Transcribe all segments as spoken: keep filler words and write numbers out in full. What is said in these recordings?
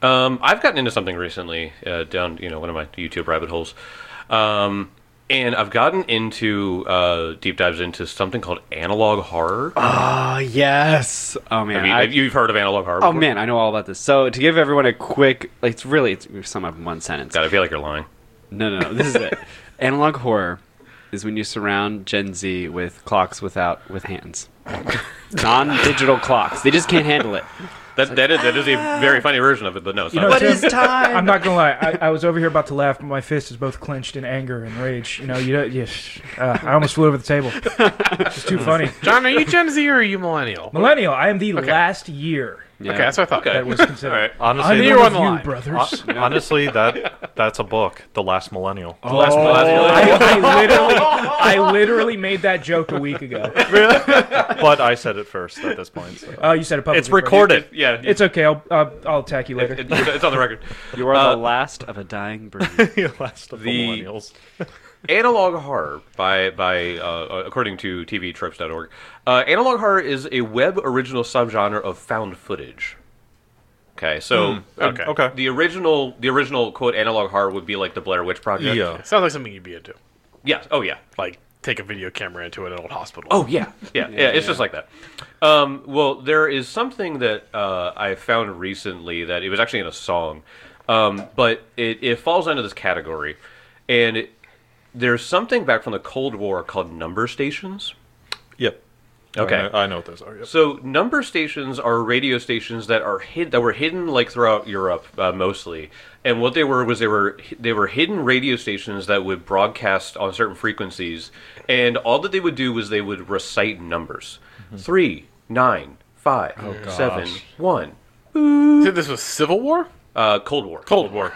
Um, I've gotten into something recently uh, down, you know, one of my YouTube rabbit holes, um, and I've gotten into uh, deep dives into something called analog horror. Oh yes. Oh man. Have you, I, have you've heard of analog horror? oh before? man, I know all about this. So to give everyone a quick, like, it's really it's sum up in one sentence. God, I feel like you're lying. No, no, no. This is it. Analog horror is when you surround Gen Z with clocks without with hands, non-digital clocks. They just can't handle it. That that is that is a very funny version of it, but no, it's You not. know, What Tim, is time? I'm not gonna lie. I, I was over here about to laugh, but my fist is both clenched in anger and rage. You know, you don't. You, uh, I almost flew over the table. It's too funny. John, are you Gen Z or are you millennial? Millennial. I am the last year Yeah. Okay, that's what I thought. Okay. that was considered. All right. Honestly, I'm You're one on of the you, line. brothers. hon- honestly, that that's a book, The Last Millennial. The last Oh. I, I literally, I literally made that joke a week ago. But I said it first at this point. So. Oh, you said it publicly. It's recorded. Yeah, It's okay. I'll, uh, I'll attack you later. it- it- it's on the record. You are Uh, the last of a dying breed. The last of the, The- millennials. Analog horror, by by uh, according to T V tropes dot org, uh, analog horror is a web original subgenre of found footage. Okay, so uh, okay. Okay. the original the original quote analog horror would be like the Blair Witch Project. Yeah. Sounds like something you'd be into. Yes. Oh yeah. Like, take a video camera into an old hospital. Oh yeah. Yeah. Yeah. It's just like that. Um, well, there is something that uh, I found recently that it was actually in a song, um, but it, it falls under this category, and it, there's something back from the Cold War called number stations. Yep. Okay. I know, I know what those are. Yep. So number stations are radio stations that are hid that were hidden like throughout Europe uh, mostly, and what they were was they were they were hidden radio stations that would broadcast on certain frequencies, and all that they would do was they would recite numbers: three, nine, five, seven, one. You said this was Civil War? Uh, Cold War. Cold War.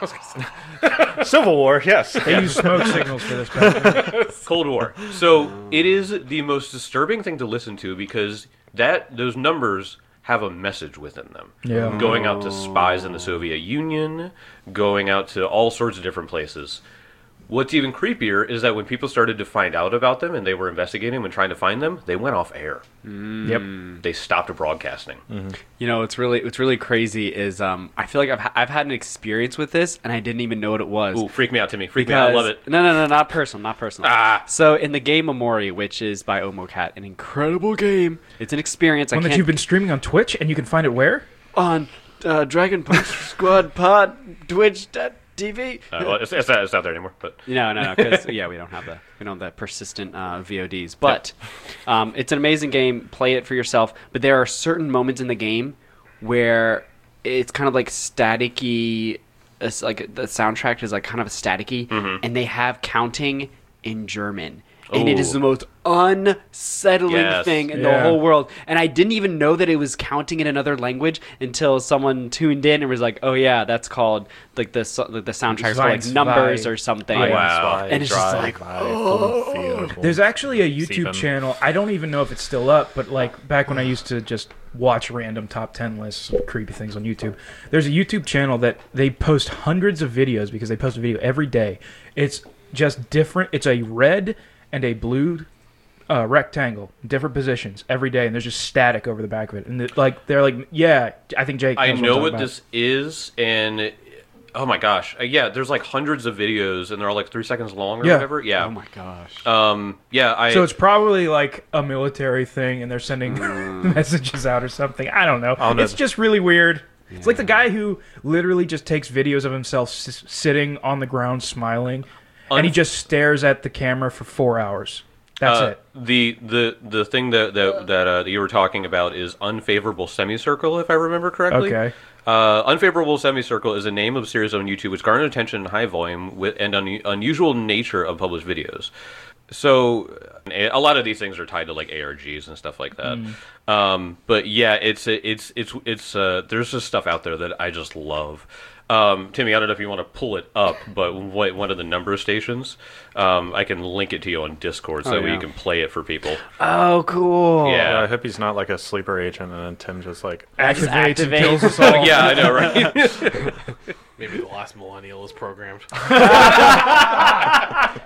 Civil War, yes. They use smoke signals for this. Back then. Cold War. So it is the most disturbing thing to listen to because that those numbers have a message within them. Yeah. Going out to spies in the Soviet Union, going out to all sorts of different places. What's even creepier is that when people started to find out about them and they were investigating and trying to find them, they went off air. Yep. They stopped broadcasting. You know, what's really what's really crazy is um, I feel like I've ha- I've had an experience with this and I didn't even know what it was. Ooh, freak me out, Timmy. Freak me out. I love it. No, no, no, not personal, not personal. Ah. So in the game Omori, which is by Omocat, an incredible game. It's an experience. I One that can't you've been streaming on Twitch, and you can find it where? on uh, Dragon Punch Squad Pod Twitch T V. Uh, well, it's, it's, not, it's not there anymore. But No, no, no, because yeah, we don't have the we don't have that persistent uh, V O Ds. But um, it's an amazing game. Play it for yourself. But there are certain moments in the game where it's kind of like staticky. It's like the soundtrack is like kind of staticky, and they have counting in German. And it is Ooh. the most unsettling Yes. thing in Yeah. the whole world. And I didn't even know that it was counting in another language until someone tuned in and was like, "Oh yeah, that's called like the so- like the soundtrack is called like Zwei. numbers or something." Oh, yeah. Wow. And it's just like, There's actually a YouTube Steven. channel. I don't even know if it's still up, but like back when I used to just watch random top ten lists of creepy things on YouTube, there's a YouTube channel that they post hundreds of videos because they post a video every day. It's just different. It's a red and a blue uh, rectangle, different positions every day, and there's just static over the back of it. And it, like they're like, yeah, I think Jake. I knows know I'm what talking about. this is, and oh my gosh, uh, yeah, there's like hundreds of videos, and they're all like three seconds long or Yeah. whatever. Yeah. "Oh my gosh." Um. Yeah. I. So it's probably like a military thing, and they're sending Mm. messages out or something. I don't know. don't know. It's just really weird. It's like the guy who literally just takes videos of himself s- sitting on the ground smiling, and he Un- just stares at the camera for four hours. That's uh, it. The the the thing that that that, uh, that you were talking about is unfavorable semicircle, if I remember correctly. Okay. Uh, unfavorable semicircle is a name of a series on YouTube which garnered attention in high volume with and un- unusual nature of published videos. So uh, a lot of these things are tied to like A R Gs and stuff like that. Um, but yeah, it's it's it's it's uh, there's just stuff out there that I just love. Um, Timmy, I don't know if you want to pull it up, but what, one of the number stations, um, I can link it to you on Discord so Oh, yeah. you can play it for people. Oh, cool. Yeah. I hope he's not like a sleeper agent, and then Tim just like Just Activates and activates. kills us all. Yeah, I know, right? Maybe the last millennial is programmed.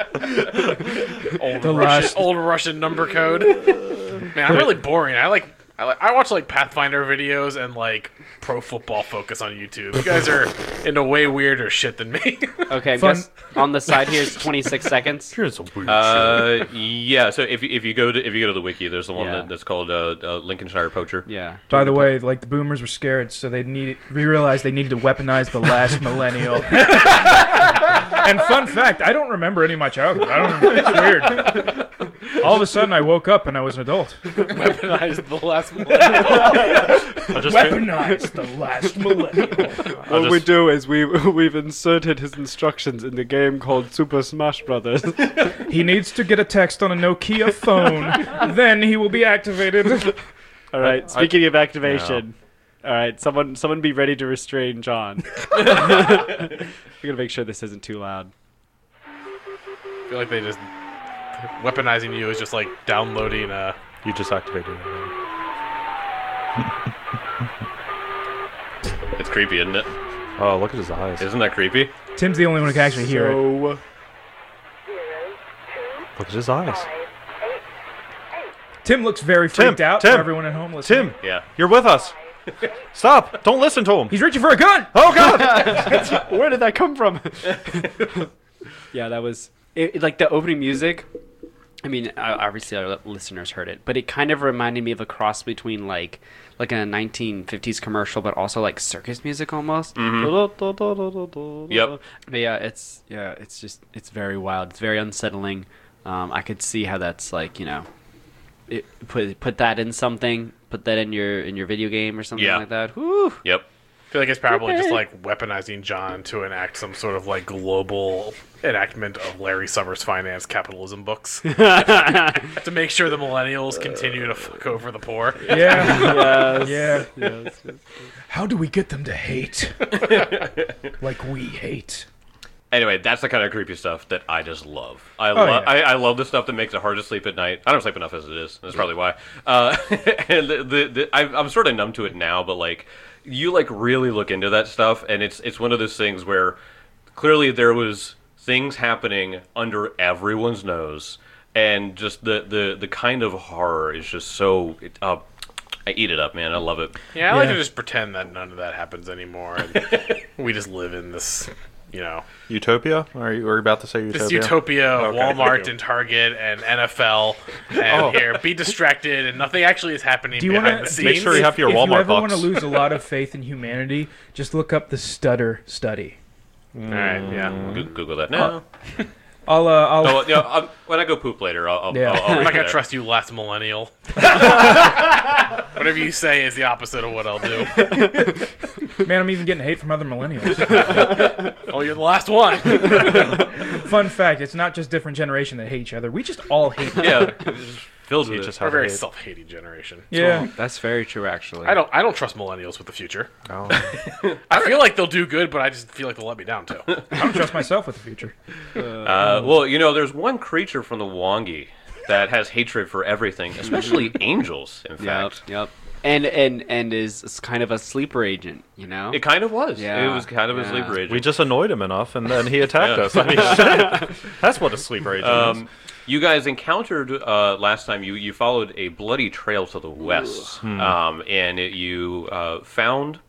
old, The Russian, last- old Russian number code. Man, I'm really boring. I like I, like, I watch like Pathfinder videos and like Pro Football Focus on YouTube. You guys are into way weirder shit than me. Okay, I Fun- guess on the side here is twenty-six seconds. Here's some weird shit. Uh, yeah. So if you- if you go to if you go to the wiki, there's the one Yeah. that, that's called uh, uh, Lincolnshire Poacher. Yeah. By the way, like the boomers were scared, so they needed we realized they needed to weaponize the last millennial. And fun fact, I don't remember any of my childhood. I don't. It's weird. All of a sudden, I woke up and I was an adult. Weaponized the last one. I just Weaponize the last millennial. I'll What we just- do is we we've inserted his instructions in the game called Super Smash Brothers. He needs to get a text on a Nokia phone. Then he will be activated. All right. Speaking of activation, all right. Someone someone be ready to restrain John. We're gonna make sure this isn't too loud. I feel like they just weaponizing you is just like downloading uh You just activated it. It's creepy, isn't it? Oh, look at his eyes. Isn't that creepy? Tim's the only one who can actually hear it. So Look at his eyes. Tim looks very freaked Tim, out Tim, for everyone at home listening. Tim, Yeah. you're with us. Stop! Don't listen to him. He's reaching for a gun. Oh God! where did that come from? Yeah, that was it, it- like the opening music. I mean, uh, obviously our listeners heard it, but it kind of reminded me of a cross between like like a nineteen fifties commercial, but also like circus music almost. Yep. But yeah, it's yeah, it's just it's very wild. It's very unsettling. Um, I could see how that's like you know, it, put put that in something, put that in your in your video game or something Yeah. like that. Whew. Yep. I feel like it's probably just like weaponizing John to enact some sort of like global enactment of Larry Summers' finance capitalism books to make sure the millennials continue to fuck over the poor. Yeah. Yes. Yeah. Yes, yes. How do we get them to hate? Like we hate. Anyway, that's the kind of creepy stuff that I just love. I, Oh, lo- yeah. I, I love the stuff that makes it hard to sleep at night. I don't sleep enough as it is. That's probably why. Uh, and the, the, the, I, I'm sort of numb to it now, but like, you like really look into that stuff, and it's it's one of those things where clearly there was things happening under everyone's nose, and just the the, the kind of horror is just so. It, uh, I eat it up, man. I love it. Yeah, I like Yeah. to just pretend that none of that happens anymore. And we just live in this, you know, Utopia? Are you were you about to say Utopia? this utopia of Okay, thank Walmart you. and Target and N F L. And Oh. here, be distracted, and nothing actually is happening Do you behind want the to scenes. Make sure you have your if Walmart you ever want box. to lose a lot of faith in humanity, just look up the stutter study. All right, yeah. Go- Google that now. I'll uh, I'll Oh, yeah, I'll, when I go poop later, I'll. I'll, Yeah. I'll, I'll I'm read not gonna that. trust you, last millennial. Whatever you say is the opposite of what I'll do. man, I'm even getting hate from other millennials. Oh, you're the last one. Fun fact: it's not just different generation that hate each other. We just all hate. Yeah, it's just filled You with just it. We're a have very hate. self-hating generation. Yeah. That's very true, actually. I don't. I don't trust millennials with the future. Oh. I feel like they'll do good, but I just feel like they'll let me down too. I don't trust myself with the future. Uh, well, you know, there's one creature from the Wongi that has hatred for everything, especially angels. In Yep. fact, Yep. And and and is is kind of a sleeper agent, you know. it kind of was. Yeah, It was kind of a yeah. sleeper agent. We just annoyed him enough, and then he attacked Yeah. us. I mean, shit. That's what a sleeper agent is. Um, you guys encountered uh, last time. You, you followed a bloody trail to the west, um, and it, you uh, found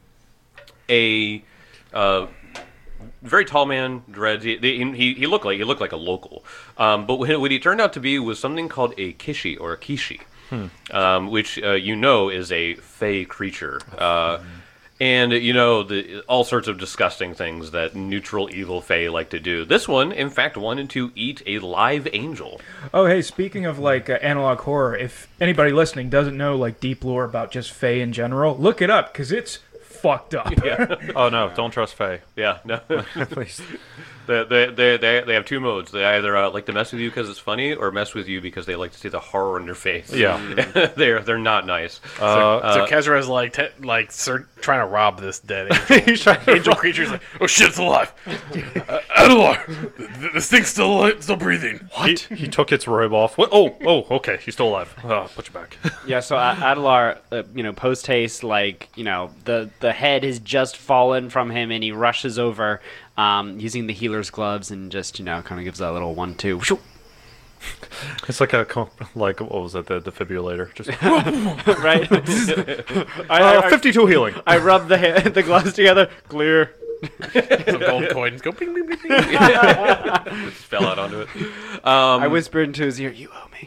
a uh, very tall man, dreads. He, he, he looked like he looked like a local, um, but what, what he turned out to be was something called a kishi or a kishi, um, which uh, you know is a fey creature. Uh, And, you know, the all sorts of disgusting things that neutral evil fae like to do. This one, in fact, wanted to eat a live angel. Oh, hey, speaking of like uh, analog horror, if anybody listening doesn't know like deep lore about just Fae in general, look it up because it's fucked up. Oh no, don't trust Faye. Yeah, no. Please. they, they, they, they, they have two modes. They either uh, like to mess with you because it's funny or mess with you because they like to see the horror in your face. Yeah. they're, they're not nice. Uh, So Kezra's like, te- like, sir, trying to rob this dead angel. he's trying to Angel creature's like, oh shit, it's alive. Uh, Adelar, th- th- this thing's still alive, still breathing. He, he took its robe off. What? Oh, oh, okay. He's still alive. Oh, put you back. Yeah, so uh, Adelar, uh, you know, post haste, like, you know, the, the head has just fallen from him and he rushes over um, using the healer's gloves and just, you know, kind of gives that little one two. It's like a com- like what was it? The defibrillator. Just Right? I, uh, I, fifty-two healing. I rub the ha- the gloves together. Clear. Some gold coins go bing, bing, bing, bing. Just fell out onto it. Um, I whisper into his ear, "You owe me."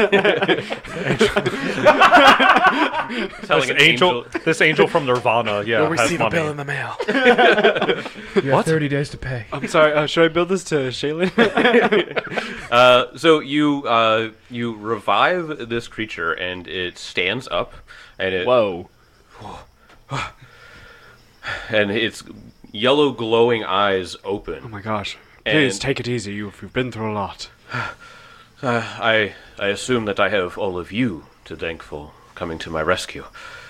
telling This an angel, this angel from Nirvana, yeah, You'll has receive a money. bill in the mail. You have thirty days to pay. I'm sorry. Uh, should I build this to Shaylin? Uh, so you uh, you revive this creature, and it stands up, and it Whoa. and its yellow glowing eyes open. Oh my gosh. And- Please take it easy. You've, you've been through a lot. Uh, I I assume that I have all of you to thank for coming to my rescue.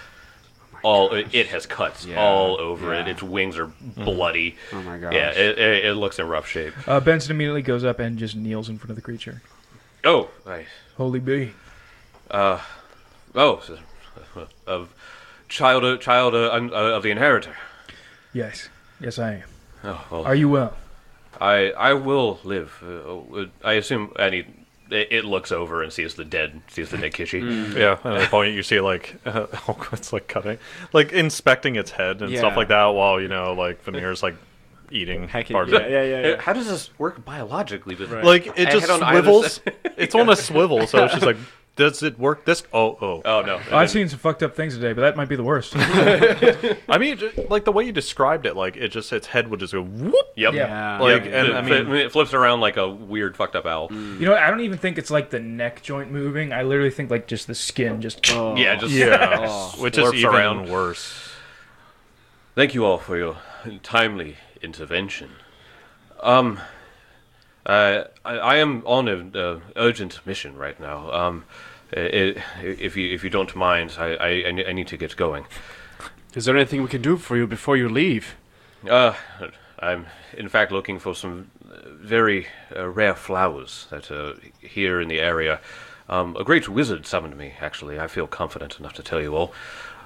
all it, it has cuts Yeah, all over it. yeah. Its wings are bloody. Oh my gosh. Yeah, it, it, it looks in rough shape. Uh, Benson immediately goes up and just kneels in front of the creature. Oh, I, Holy be. oh, so- of child uh, child uh, un- uh, of the inheritor. Yes. Yes, I am. Oh, well, Are you well? I I will live. Uh, uh, I assume any. It, it looks over and sees the dead, sees the dead Kishi. Yeah, and at the point you see like uh, it's like cutting, like inspecting its head and stuff Yeah. like that, while you know like Veneer's like eating Heck, parts yeah, of it. yeah, yeah, yeah. How does this work biologically? With Like it I just had on either swivels. side. It's on a swivel, so she's like, "Does it work this?" Oh, oh. Oh no! Oh, I've seen some fucked up things today, but that might be the worst. I mean, ju- like the way you described it, like it just its head would just go whoop. Yep. Yeah. Like, Yep. and it, I mean, it flips around like a weird fucked up owl. You know what? I don't even think it's like the neck joint moving. I literally think like just the skin just... Oh. Yeah, just yeah, Oh. which is slurps even around. worse. Thank you all for your timely intervention. Um, uh, I, I am on an uh, urgent mission right now. Um, i if you if you don't mind, I, I, I ne- I need to get going. Is there anything we can do for you before you leave? Uh, I'm in fact looking for some uh, very uh, rare flowers that are here in the area. Um, a great wizard summoned me, actually. I feel confident enough to tell you all.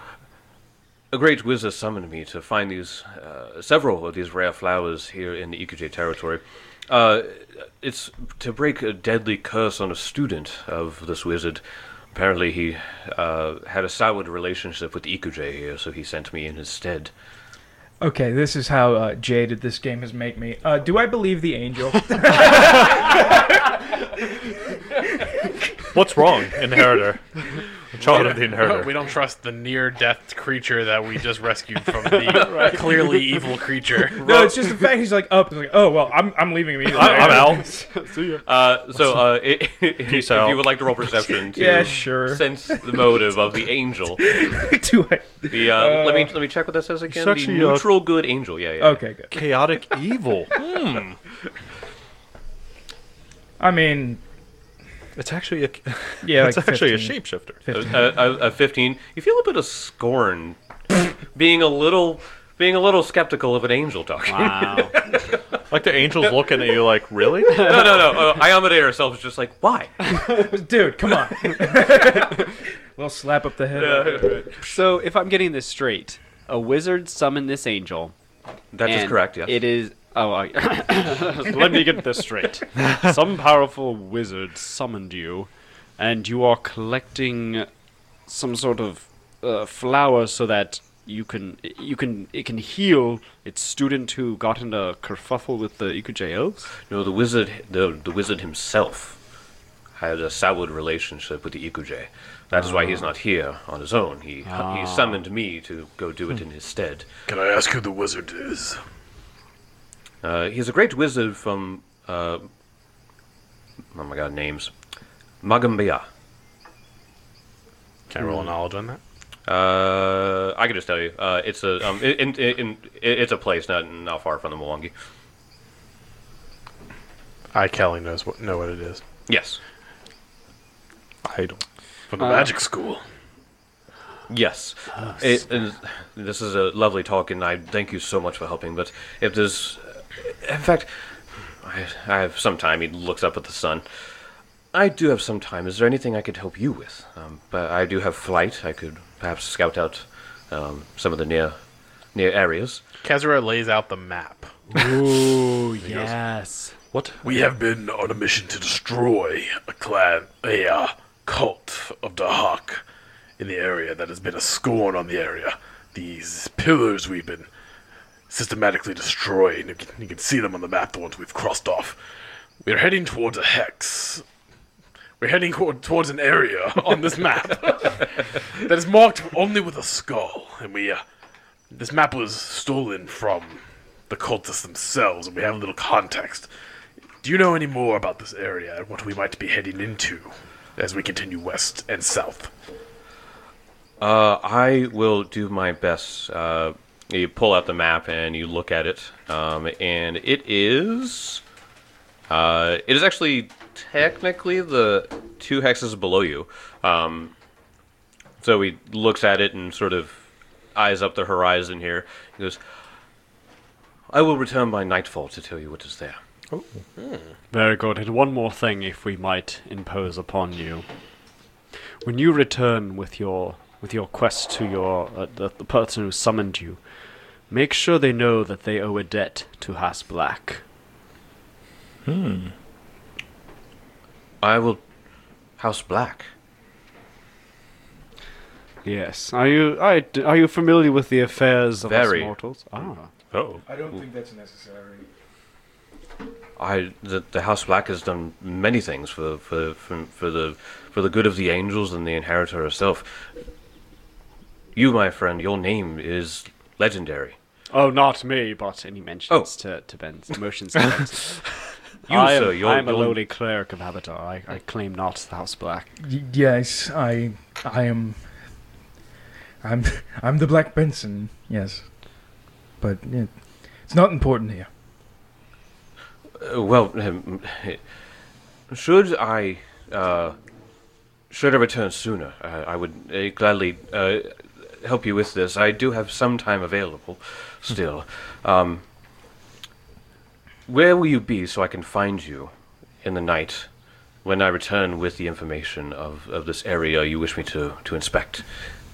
A great wizard summoned me to find these, uh, several of these rare flowers here in the Ikuj territory. Uh, it's to break a deadly curse on a student of this wizard. Apparently he uh, had a soured relationship with Ikuj here, so he sent me in his stead. Okay, this is how uh, jaded this game has made me. Uh, do I believe the angel? What's wrong, inheritor? Child of the We inheritor. don't trust the near-death creature that we just rescued from the clearly evil creature. No, it's just the fact he's like up. He's like, oh well, I'm I'm leaving immediately. I'm out. See ya. Uh, so, uh, i- if Peace you out. would like to roll perception to Yeah, sure. sense the motive of the angel, Do I? the uh, let me let me check what that says again. The actually, uh, neutral good angel. Yeah, yeah. Okay, good. Chaotic evil. Hmm. I mean, It's actually a. yeah, it's like actually fifteen. a shapeshifter. fifteen. A, a, a fifteen. You feel a bit of scorn, being a little being a little skeptical of an angel talking. Wow. Like the angel's looking at you like, really? no, no, no. Uh, Iamade herself is just like, why? Dude, come on. Little slap up the head. So, if I'm getting this straight, a wizard summoned this angel. That is and correct. Yes. It is. Oh, I, let me get this straight. Some powerful wizard summoned you, and you are collecting some sort of uh, flower so that you can you can it can heal its student who got in a kerfuffle with the Ikuj elves. No, the wizard, the the wizard himself, had a soured relationship with the Ikuj. That is why he's not here on his own. He Ah. he summoned me to go do it in his stead. Can I ask who the wizard is? Uh, he's a great wizard from, uh, oh my god, names. Magambia. Can I roll a knowledge on that? Uh, I can just tell you, uh, it's a um, in, in, in, it's a place not not far from the Mwangi. I, Kelly, knows what know what it is. Yes, I don't. From the Uh, magic school. yes. It, and this is a lovely talk, and I thank you so much for helping. But if there's, in fact, I, I have some time. He looks up at the sun. I do have some time. Is there anything I could help you with? Um, but I do have flight. I could perhaps scout out um, some of the near near areas. Kezra lays out the map. Ooh, yes. What? We have been on a mission to destroy a clan, a uh, cult of Dahak in the area that has been a scorn on the area. These pillars we've been systematically destroying. You can, you can see them on the map, the ones we've crossed off. We're heading towards a hex. We're heading towards an area on this map that is marked only with a skull. And we, uh, this map was stolen from the cultists themselves, and we have a little context. Do you know any more about this area and what we might be heading into as we continue west and south? Uh, I will do my best. Uh, you pull out the map and you look at it, um, and it is, uh, it is actually technically the two hexes below you. Um, so he looks at it and sort of eyes up the horizon here. He goes, "I will return by nightfall to tell you what is there." Oh. Mm. Very good. And one more thing, if we might impose upon you. When you return with your with your quest to your uh, the, the person who summoned you, make sure they know that they owe a debt to House Black. Hmm. I will. House Black. Yes. Are you I, are you familiar with the affairs of Very. us mortals? Ah. Oh. I don't think that's necessary. I the, the House Black has done many things for for, for for the for the good of the angels and the inheritor herself. You, my friend, your name is legendary. Oh, not me, but any mentions Oh. to, to Ben's emotions. To Ben's. You, I am, sir, you're, I am a you're- lowly cleric of Avatar. I, I claim not the House Black. Y- yes, I, I am. I'm, I'm the Black Benson. Yes, but yeah, it's not important here. Uh, well, um, should I uh, should I return sooner, uh, I would uh, gladly uh, help you with this. I do have some time available still. um, where will you be so I can find you in the night when I return with the information of, of this area you wish me to, to inspect?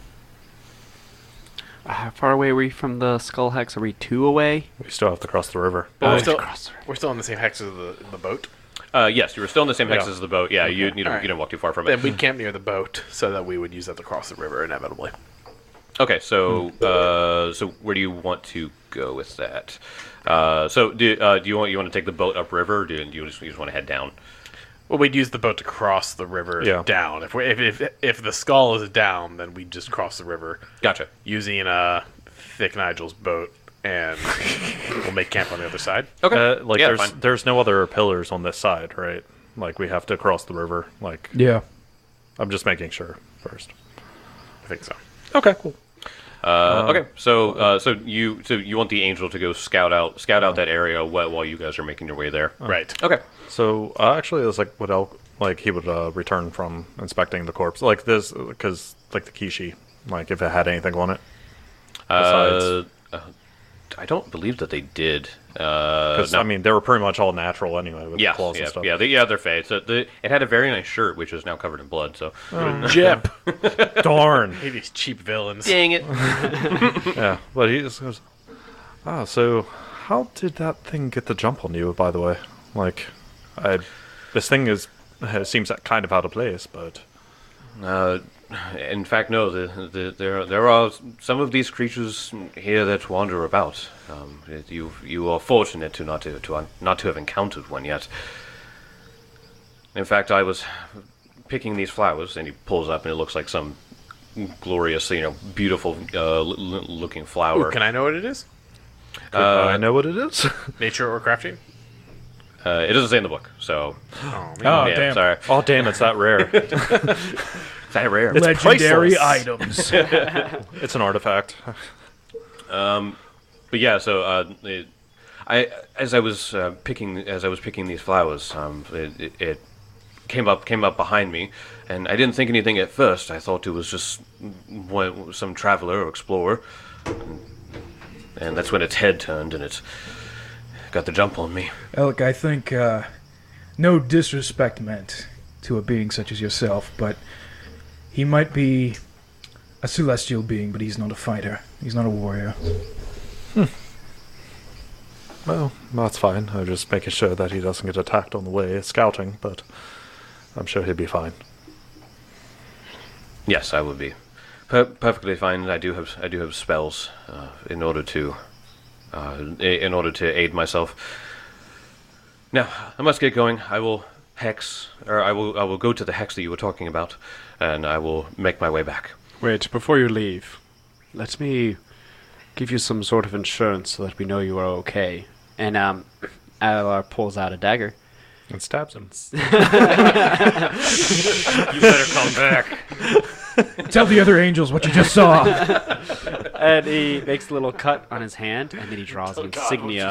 Uh, how far away are we from the Skull Hex? Are we two away? We still have to cross the river. Well, Oh, we're, still, cross the river. we're still on the same hex as the, the boat. Uh, yes, you were still in the same hex Yeah. as the boat. Yeah, you you don't, Alright. you don't walk too far from Then it. we'd camp near the boat so that we would use that to cross the river inevitably. Okay, so uh, so where do you want to go with that? Uh, so do uh, do you want you want to take the boat upriver, or do you just, you just want to head down? Well, we'd use the boat to cross the river Yeah. down. If, we if if if the skull is down, then we'd just cross the river Gotcha. using uh, Thick Nigel's boat, and we'll make camp on the other side. Okay. Uh, like Yeah, there's fine. there's no other pillars on this side, right? Like we have to cross the river. Like Yeah. I'm just making sure first. I think so. Okay, cool. Uh, okay, so uh, so you so you want the angel to go scout out scout out that area while, while you guys are making your way there. Right. Okay. So uh, actually, it was like what else? Like he would uh, return from inspecting the corpse, like this, because like the Kishi, like if it had anything on it. Uh, Besides- uh, I don't believe that they did. Uh, Because no. I mean, they were pretty much all natural anyway with yeah, the claws yeah, and stuff. yeah, they, yeah, they're fake. So the, it had a very nice shirt, which is now covered in blood. So, Jip. Darn. Hey, these cheap villains. dang it! Yeah, but he just goes, ah, so how did that thing get the jump on you, by the way? Like, I, this thing is, it seems kind of out of place, but... Uh, in fact, no. The, the, there, there are some of these creatures here that wander about. Um, you, you are fortunate to not to, to not to have encountered one yet. In fact, I was picking these flowers, and he pulls up, and it looks like some glorious, you know, beautiful uh, l- l- looking flower. Ooh, can I know what it is? Uh, I know what it is. Nature or crafting? Uh, it doesn't say in the book, so Oh, man. Oh, yeah, damn. sorry. Oh, damn, it's that rare. Is that rare? It's Legendary priceless. items. It's an artifact. But yeah, so uh, it, I as I was uh, picking as I was picking these flowers, um, it, it, it came up came up behind me, and I didn't think anything at first. I thought it was just one, some traveler or explorer, and, and that's when its head turned and it got the jump on me. Alec, I think uh, no disrespect meant to a being such as yourself, but he might be a celestial being, but he's not a fighter. He's not a warrior. Well, that's fine. I'm just making sure that he doesn't get attacked on the way scouting, but I'm sure he'll be fine. Yes, I would be per- perfectly fine. I do have I do have spells uh, in order to uh, i- in order to aid myself. Now I must get going. I will hex, or I will I will go to the hex that you were talking about, and I will make my way back. Wait, before you leave, let me give you some sort of insurance so that we know you are okay. And um, Alar pulls out a dagger. And stabs him. You better come back. Tell the other angels what you just saw. And he makes a little cut on his hand, and then he draws an insignia.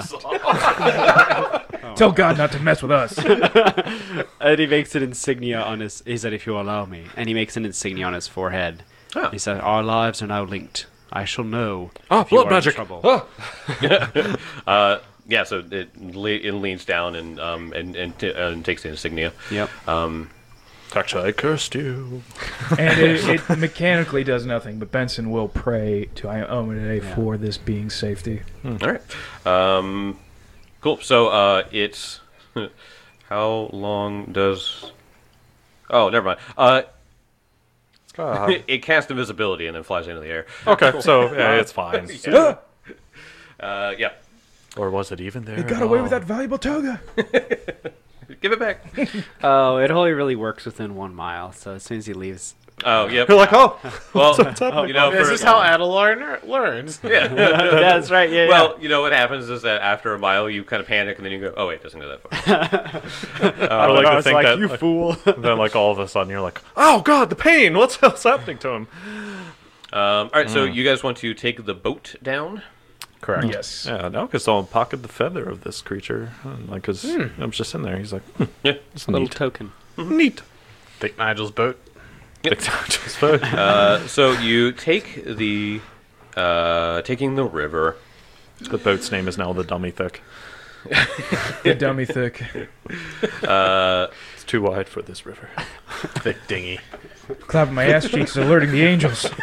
Tell God not to mess with us. And he makes an insignia on his. He said, "If you allow me," and he makes an insignia on his forehead. Oh. He said, "Our lives are now linked. I shall know." Ah, if you blood are in magic. trouble." Ah. Uh, yeah, so it, le- it leans down and um and and, t- and takes the insignia. Yep. Um, Actually, I cursed you. And it, it mechanically does nothing, but Benson will pray to Iomenade Yeah. for this being's safety. all right. Um, cool. So uh, it's how long does? Oh, never mind. Uh, Ah. it casts invisibility and then flies into the air. Okay, so yeah, it's fine. Yeah. Uh, yeah. Or was it even there? They got at away all? with that valuable toga. Give it back. Oh, it only really works within one mile. So as soon as he leaves, Oh, yep. You're like, oh, Well, happening? you know, This for- is how Adelar ner- learns. Yeah. that's right. Yeah. Well, you know what happens is that after a mile, you kind of panic, and then you go, "Oh wait, it doesn't go that far." I would like to was think like, that you like, fool. then, like, all of a sudden, you're like, oh god, the pain! What's else happening to him? Um, all right, so you guys want to take the boat down? Correct. Yes. Yeah, now because someone pocketed the feather of this creature, and, like, cause I was just in there. He's like, hmm, Yeah. it's Little neat. token. Neat. Take Nigel's boat. Just vote. Uh, so you take the uh, taking the river. The boat's name is now the Dummy Thick. The dummy thick. Uh, It's too wide for this river. Thick dinghy. Clapping my ass cheeks, alerting the angels. so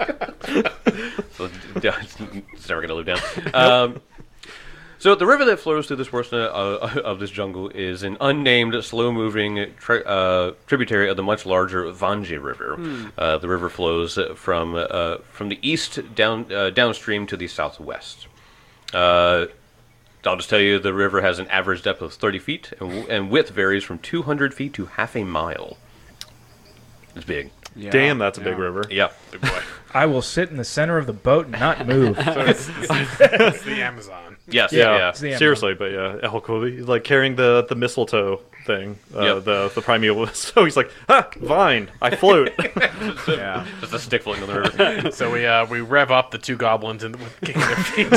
it's never gonna live down. Um, so the river that flows through this portion of, of this jungle is an unnamed, slow-moving tri- uh, tributary of the much larger Vanji River. Uh, the river flows from uh, from the east down uh, downstream to the southwest. Uh, I'll just tell you, the river has an average depth of thirty feet, and, w- and width varies from two hundred feet to half a mile. It's big. Yeah. Damn, that's a big Yeah. river. Yeah. Big boy. I will sit in the center of the boat and not move. So it's, it's the Amazon. Yes. Yeah, Yeah. It's the seriously, but yeah, Elk will be like carrying the the mistletoe thing, uh, Yep. the the primeval. So he's like, ah, vine, I float. Yeah. Just a stick floating on the river. So we uh, we rev up the two goblins and with kicking their feet.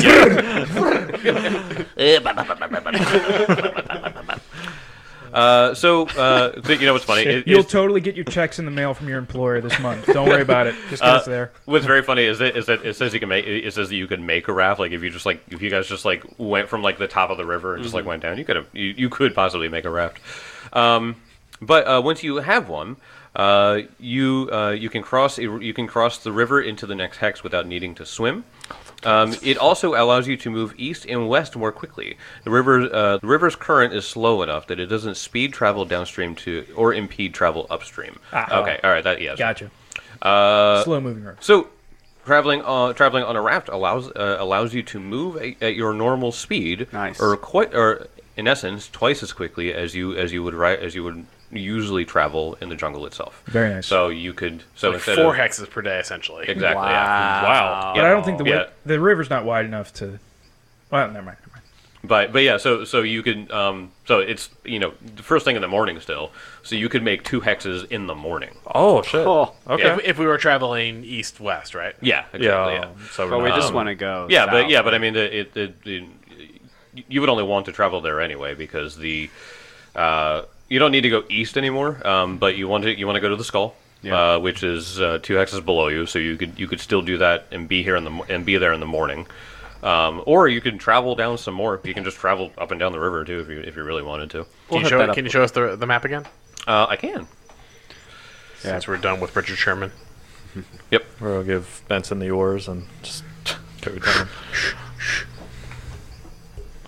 Uh, so, uh, so, you know what's funny? It- You'll it's- totally get your checks in the mail from your employer this month. Don't worry about it. Just get us there. What's very funny is that, is that it says you can make it says that you can make a raft. Like if you just like if you guys just like went from like the top of the river and just like went down, you could have you, you could possibly make a raft. Um, but uh, once you have one, uh, you uh, you can cross a- you can cross the river into the next hex without needing to swim. Um, it also allows you to move east and west more quickly. The river, uh, the river's current is slow enough that it doesn't speed travel downstream to or impede travel upstream. Ah. Okay, all right, that yes. Gotcha. Uh, Slow moving river. so, traveling on traveling on a raft allows uh, allows you to move a, at your normal speed, Nice. or quite, or in essence, twice as quickly as you as you would ri- as you would usually travel in the jungle itself. Very nice. So you could so Like instead four of, hexes per day, essentially. exactly. Wow. Yeah. Wow. But I don't think the Yeah. wi- the river's not wide enough to. Well, never mind. Never mind. But but yeah, so so you could um so it's you know the first thing in the morning still, so you could make two hexes in the morning. Oh shit. Oh. Okay. If, if we were traveling east west, right? Yeah, exactly. yeah. Yeah. So But we we're just not- want to go. Yeah, but south. yeah, but I mean, it, it, it, it, you would only want to travel there anyway because the uh, you don't need to go east anymore. Um, but you want to you want to go to the skull, Yeah. uh, which is uh, two hexes below you. So you could you could still do that and be here in the mo- and be there in the morning. Um, or you can travel down some more. You can just travel up and down the river too if you if you really wanted to. Can, We'll you hit show, that up. can you show us the, the map again? Uh, I can. Since we're done with Richard Sherman. Yep. We'll give Benson the oars and just go down.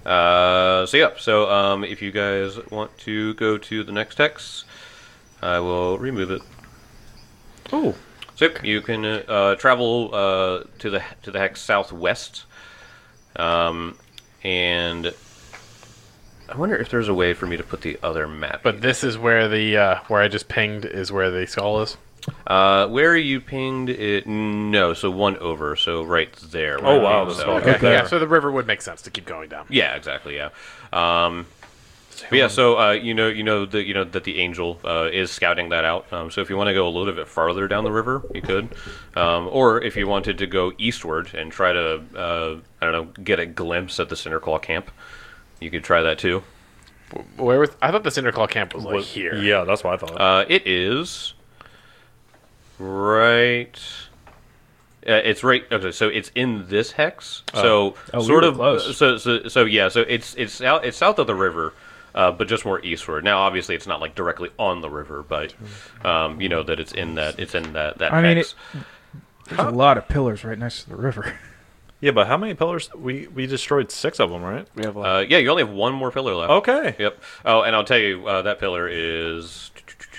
Uh, so yeah, so um, if you guys want to go to the next hex, I will remove it. Oh, So you can uh, travel uh, to the to the hex southwest, um, and I wonder if there's a way for me to put the other map. But this is where the uh, where I just pinged is where the skull is. Uh, where you pinged it? No, so one over, so right there. Oh, wow, So- the skull. Okay. Okay. Yeah. So the river would make sense to keep going down. Yeah, exactly. Yeah. Um, but yeah. So uh, you know, you know that you know that the angel uh, is scouting that out. Um, so if you want to go a little bit farther down the river, you could. Um, or if you wanted to go eastward and try to, uh, I don't know, get a glimpse at the Cinderclaw camp, you could try that too. Where was I thought the Cinderclaw camp was like was- here. Yeah, that's what I thought. Uh, it is right. Uh, it's right. Okay, so it's in this hex. So Oh, we sort were of. close. So so so yeah. So it's it's south. It's south of the river, uh, but just more eastward. Now, obviously, it's not like directly on the river, but um, you know that it's in that. It's in that that I mean, hex. it, there's a lot of pillars right next to the river. yeah, but how many pillars? We we destroyed six of them, right? We have like, Uh, yeah, you only have one more pillar left. Okay. Yep. Oh, and I'll tell you, uh, that pillar is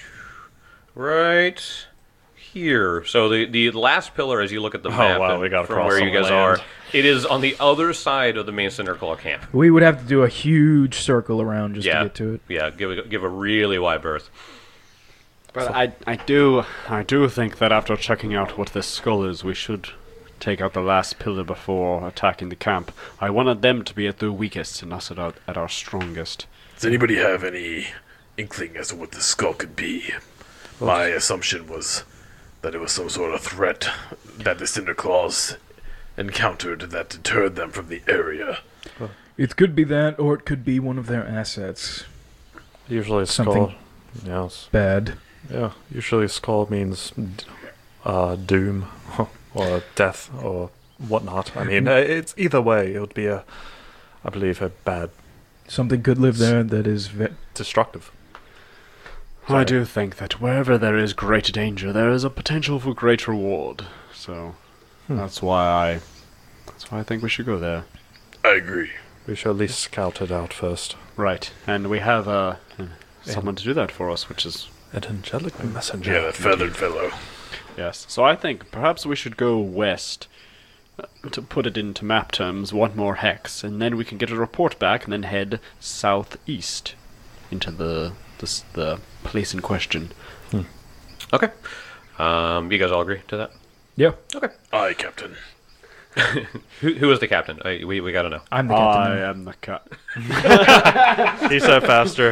right here. So the the last pillar, as you look at the Oh, map wow, and we gotta from cross where some you guys land. are, it is on the other side of the main Cinderclaw camp. We would have to do a huge circle around just Yeah. to get to it. Yeah, give a, give a really wide berth. but I, I do, I do think that after checking out what this skull is, we should take out the last pillar before attacking the camp. I wanted them to be at their weakest and us at our, at our strongest. Does anybody have any inkling as to what this skull could be? My assumption was that it was some sort of threat that the Cinderclaws encountered that deterred them from the area. It could be that, or it could be one of their assets. Usually a Something- skull. Yes. Bad. Yeah. Usually a skull means d- uh, doom or death or whatnot. I mean, uh, it's either way. It would be a, I believe, a bad, Something could live there that is ve- destructive. I do think that wherever there is great danger, there is a potential for great reward. So that's why I, that's why I think we should go there. I agree. We should at least scout it out first. Right, and we have uh, someone to do that for us, which is An angelic messenger. Yeah, that feathered fellow. yes. So I think perhaps we should go west. uh, To put it into map terms, one more hex, and then we can get a report back, and then head southeast into the the, s- the place in question. Okay. Um, you guys all agree to that? Yeah. Okay. Aye, Captain. Who who is the captain? I, we we got to know. I'm the captain. I now. am the cat. He said faster.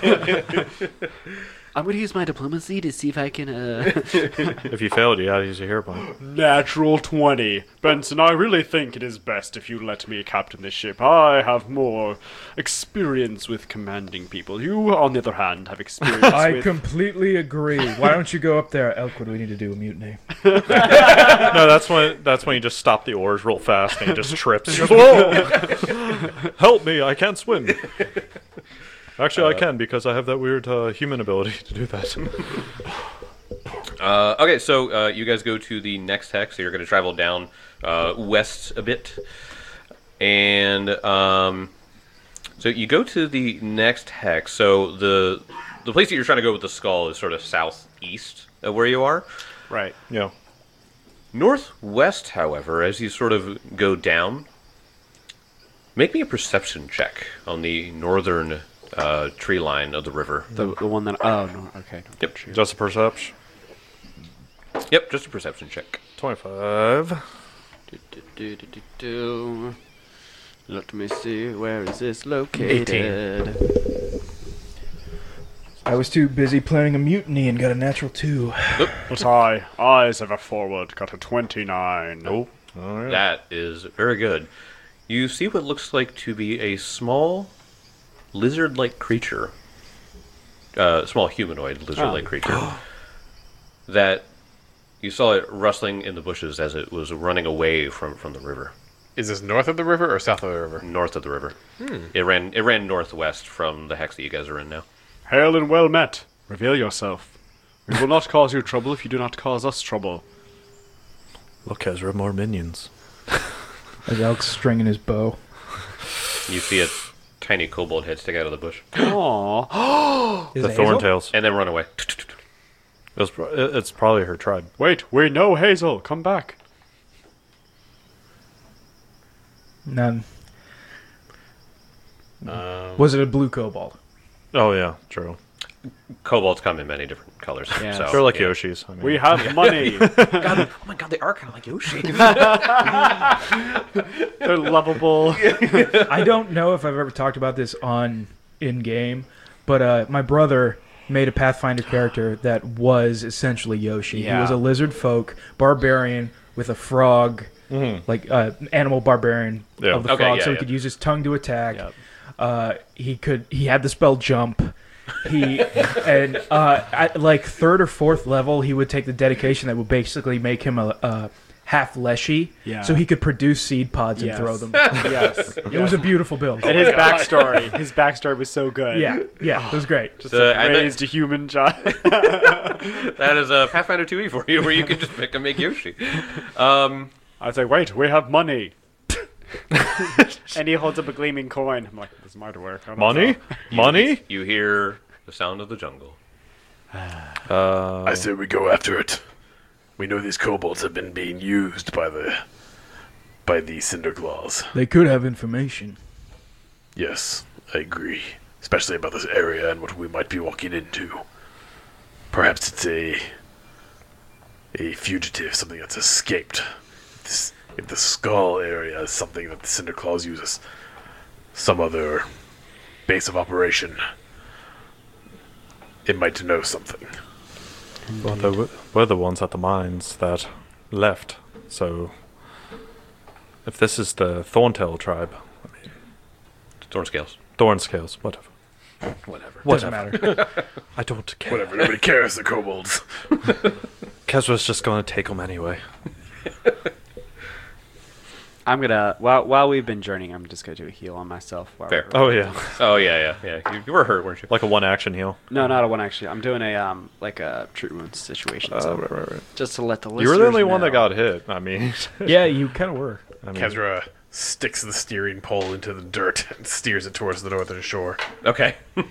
I'm going to use my diplomacy to see if I can. Uh... If you failed, you had to use your hero point. Natural twenty. Benson, I really think it is best if you let me captain this ship. I have more experience with commanding people. You, on the other hand, have experience I with... completely agree. Why don't you go up there, Elkwood? We need to do a mutiny. No, that's when that's when you just stop the oars real fast and he just trips. He goes, whoa! Help me! I can't swim. Actually, I can because I have that weird uh, human ability to do that. Uh, okay, so uh, you guys go to the next hex. So you're going to travel down uh, west a bit, and um, so you go to the next hex. So the the place that you're trying to go with the skull is sort of southeast of where you are. Right. Yeah. Northwest, however, as you sort of go down, make me a perception check on the northern uh, tree line of the river. The, the one that... Oh, no. Okay. No, Yep. Just a perception. Yep, just a perception check. Twenty-five. Do, do, do, do, do, do. Let me see. Where is this located? I was too busy planning a mutiny and got a natural two. But I, eyes ever forward, got a twenty-nine. Oh. All right. That is very good. You see what looks like to be a small lizard-like creature, uh, small humanoid lizard-like Oh. creature, that you saw it rustling in the bushes as it was running away from, from the river, Is this north of the river or south of the river? north of the river. It ran it ran northwest from the hex that you guys are in now. Hail and well met. Reveal yourself. We will not cause you trouble if you do not cause us trouble. Look, Ezra, more minions. As Elk's stringing his bow. You see a tiny kobold head stick out of the bush, Aww. Is The it Hazel? Thorntails. and then run away. It was, pro- it- it's probably her tribe. Wait, we know Hazel. Come back. None. Um, Was it a blue cobalt? Oh yeah, true. Kobolds come in many different colors. Yeah. so, They're like yeah. Yoshi's. I mean, We have money. Oh my god, they are kind of like Yoshi. They're lovable. I don't know if I've ever talked about this on in game, but uh, my brother made a Pathfinder character that was essentially Yoshi. He Yeah. was a lizard folk barbarian with a frog, like uh, animal barbarian Yeah. of the Okay, frog, yeah, so he yeah. could use his tongue to attack. Yep. Uh, he could. He had the spell jump. He and uh, at like third or fourth level, he would take the dedication that would basically make him a, a half leshy, Yeah. so he could produce seed pods Yes. and throw them. Yes. It was a beautiful build. And his backstory. His backstory was so good. Yeah, yeah, it was great. Just Uh, a I bet- raised a human child. That is a Pathfinder two E for you, where you can just make, make Yoshi. Um, I was like, wait, we have money. And he holds up a gleaming coin. I'm like, this might work. I don't money, know. money. you hear the sound of the jungle. Uh, I say we go after it. We know these kobolds have been being used by the by the Cinder Claws. They could have information. Yes, I agree. Especially about this area and what we might be walking into. Perhaps it's a a fugitive, something that's escaped. If, this, if the skull area is something that the Cinder Claws uses, some other base of operation, it might know something. well, the, we're the ones at the mines that left. So, if this is the Thorntail tribe, Thorn scales. Thornscales, whatever. Whatever. Doesn't Whatever. matter. I don't care. Whatever, nobody cares, the kobolds. Kezra's just gonna take them anyway. I'm gonna while while we've been journeying, I'm just gonna do a heal on myself. While Fair. we're- Oh yeah, Oh yeah, yeah, yeah. You, you were hurt, weren't you? like a one action heal. No, not a one actually. I'm doing a um like a true wounds situation. Oh, so right, right, right. just to let the listeners You were the only one that know. got hit. I mean, Yeah, you kind of were. I mean, Kezra sticks the steering pole into the dirt and steers it towards the northern shore. Okay.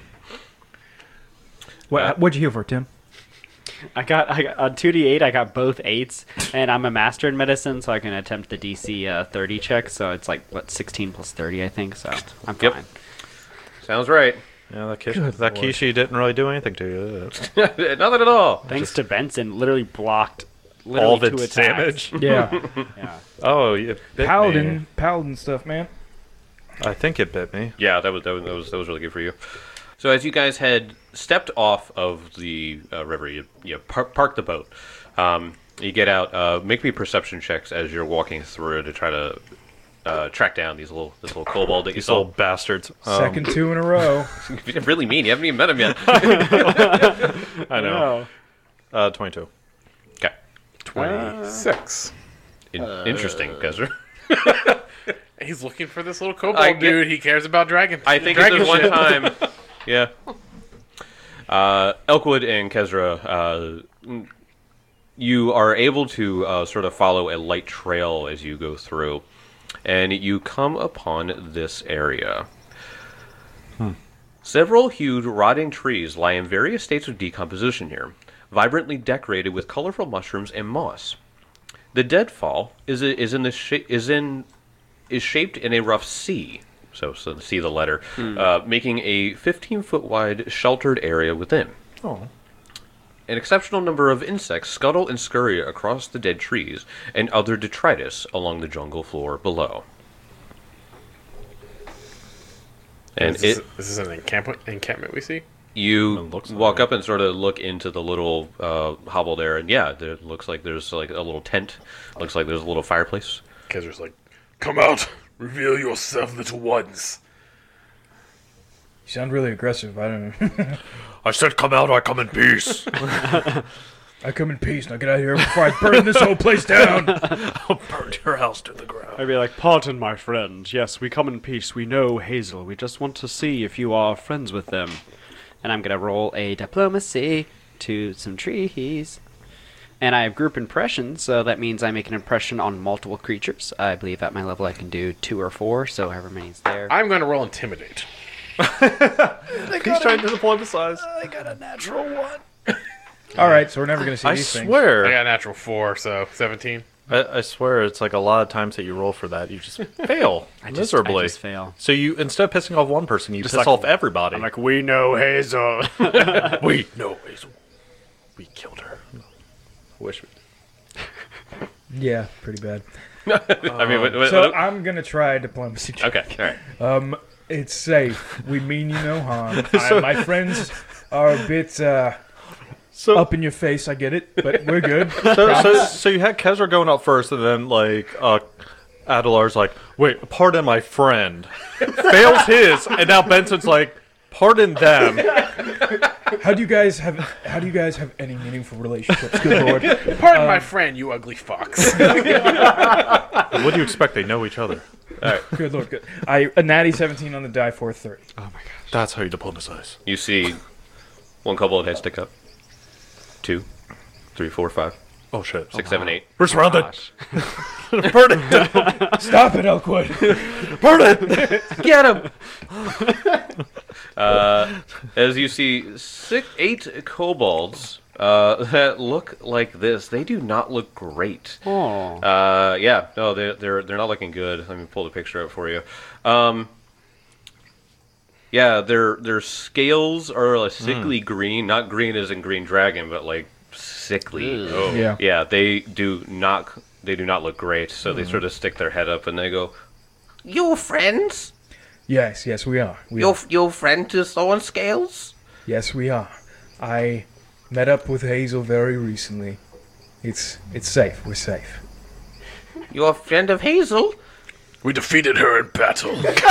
What, what'd you heal for, Tim? I got I got on two d eight. I got both eights, and I'm a master in medicine, so I can attempt the D C uh, thirty check. So it's like what sixteen plus thirty, I think. So I'm Yep. fine. Sounds right. yeah, that, Kish- Good that lord. Kishi didn't really do anything to you. did it? Nothing at all. Thanks to Benson, literally blocked literally All of two its attacks. damage. Yeah, Yeah. Oh, it bit paladin, me. paladin stuff, man. I think it bit me. Yeah, that was that was that was, that was really good for you. So as you guys had stepped off of the uh, river, you you par- park the boat. Um, you get out. Uh, make me perception checks as you're walking through to try to uh, track down these little this little kobold that you These saw. little bastards. Um, Second two in a row. You're really mean. You haven't even met him yet. I know. Uh, twenty-two. Okay. Twenty-six. In- interesting, Kezra. He's looking for this little kobold I get- dude. He cares about dragon. I think dragon there's one shit. time. Yeah. Uh, Elkwood and Kezra, uh, you are able to uh, sort of follow a light trail as you go through, and you come upon this area. Several huge rotting trees lie in various states of decomposition here, vibrantly decorated with colorful mushrooms and moss. The deadfall is is in the sha- is in is shaped in a rough C. So, so see the letter, uh, making a fifteen foot wide sheltered area within. Oh. An exceptional number of insects scuttle and scurry across the dead trees and other detritus along the jungle floor below. And Is this, it, is this an encampment, encampment we see? you It looks like walk it. up and sort of look into the little uh, hovel there, and yeah, there looks like there's like a little tent. Looks like there's a little fireplace. Kezra's like, Come out! Reveal yourself, little ones! You sound really aggressive. I don't know. I said come out, I come in peace! I come in peace. Now get out of here before I burn this whole place down. I'll burn your house to the ground. I'd be like, pardon, my friend. Yes, we come in peace. We know Hazel. We just want to see if you are friends with them. And I'm gonna roll a diplomacy to some trees. And I have group impression, so that means I make an impression on multiple creatures. I believe at my level I can do two or four, so however many's there. I'm going to roll Intimidate. He's trying to diplomatize. I got a natural one. All right, so we're never going to see I these things. I swear, got a natural four, so seventeen. I, I swear, it's like a lot of times that you roll for that, you just fail I just, miserably. I just fail. So you, instead of pissing off one person, you piss like- off everybody. I'm like, we know Hazel. we no, Hazel. We killed her. Wish we. Yeah, pretty bad. I mean, what, what, So what- I'm going to try diplomacy check. okay, all right. Um, it's safe. We mean you no harm. I, my friends are a bit uh, So, up in your face. I get it, but we're good. so, so, so you had Kezra going up first, and then like uh, Adelar's like, "Wait, pardon my friend," fails his, and now Benson's like, "Pardon them." How do you guys have? How do you guys have any meaningful relationships? Good lord. Pardon my friend, you ugly fox. What do you expect? They know each other. Good lord. Good. I a natty seventeen on the die for thirty. That's how you diplomatize. You see one kobold head stick up. Two, three, four, five, Oh shit! six, seven, eight. We're surrounded. Stop it, Elkwood. Get him! uh, as you see, six, eight kobolds uh, that look like this. They do not look great. Oh. Uh, yeah, no, they're they're they're not looking good. Let me pull the picture up for you. Um, yeah, their their scales are a sickly green, not green as in Green Dragon, but like sickly. Oh. Yeah. Yeah, they do not they do not look great. So they sort of stick their head up and they go, "Your friends? Yes, yes, we are. We Your are. your friend to Thorn Scales?" Yes, we are. I met up with Hazel very recently. It's it's safe. We're safe. You're a friend of Hazel? We defeated her in battle.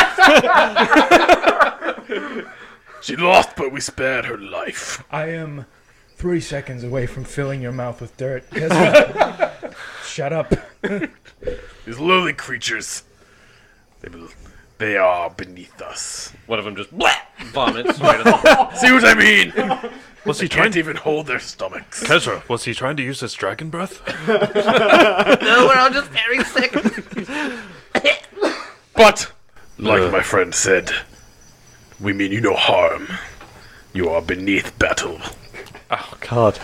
She lost, but we spared her life. I am three seconds away from filling your mouth with dirt. Shut up. These lowly creatures, they, bel- they are beneath us. One of them just blah, vomits right on the See what I mean? Was he They trying can't to? even hold their stomachs. Kezra, was he trying to use his dragon breath? No, we're all just very sick. But, like Ugh. my friend said, we mean you no harm. You are beneath battle. Oh God.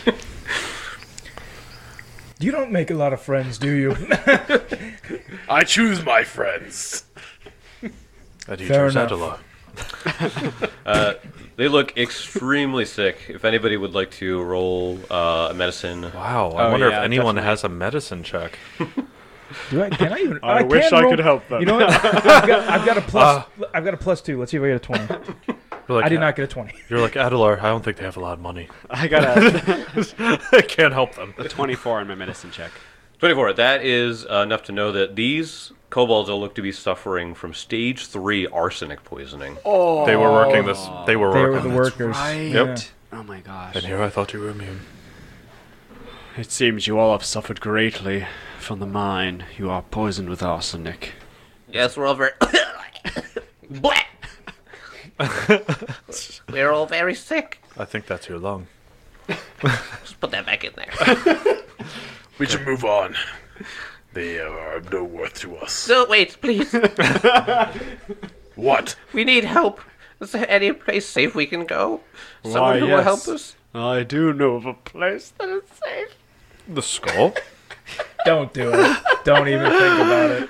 You don't make a lot of friends, do you? I choose my friends. And you Fair chose enough. Adelar. They look extremely sick. If anybody would like to roll uh, a medicine, Wow. I Oh, wonder yeah, if anyone definitely. has a medicine check. Do I? Can I even? I wish can I roll- could help them. You know what? I've got, I've got a plus. I've got a plus two. Let's see if I get a twenty. You're like, I did not get a twenty. You're like Adelar. I don't think they have a lot of money. I got a I can't help them. twenty-four on my medicine check. twenty-four. That is uh, enough to know that these kobolds will look to be suffering from stage three arsenic poisoning. Oh. They were working this. They were They working. were the this. workers. Right. Yeah. Oh my gosh. And here I thought you were immune. It seems you all have suffered greatly from the mine. You are poisoned with arsenic. Yes, we're all very. Blah! We're all very sick. I think that's your lung. Just put that back in there. We should move on. They are of no worth to us. No, wait, please. What? We need help. Is there any place safe we can go? Someone Why, who will yes. help us? I do know of a place that is safe. The skull? Don't do it. Don't even think about it.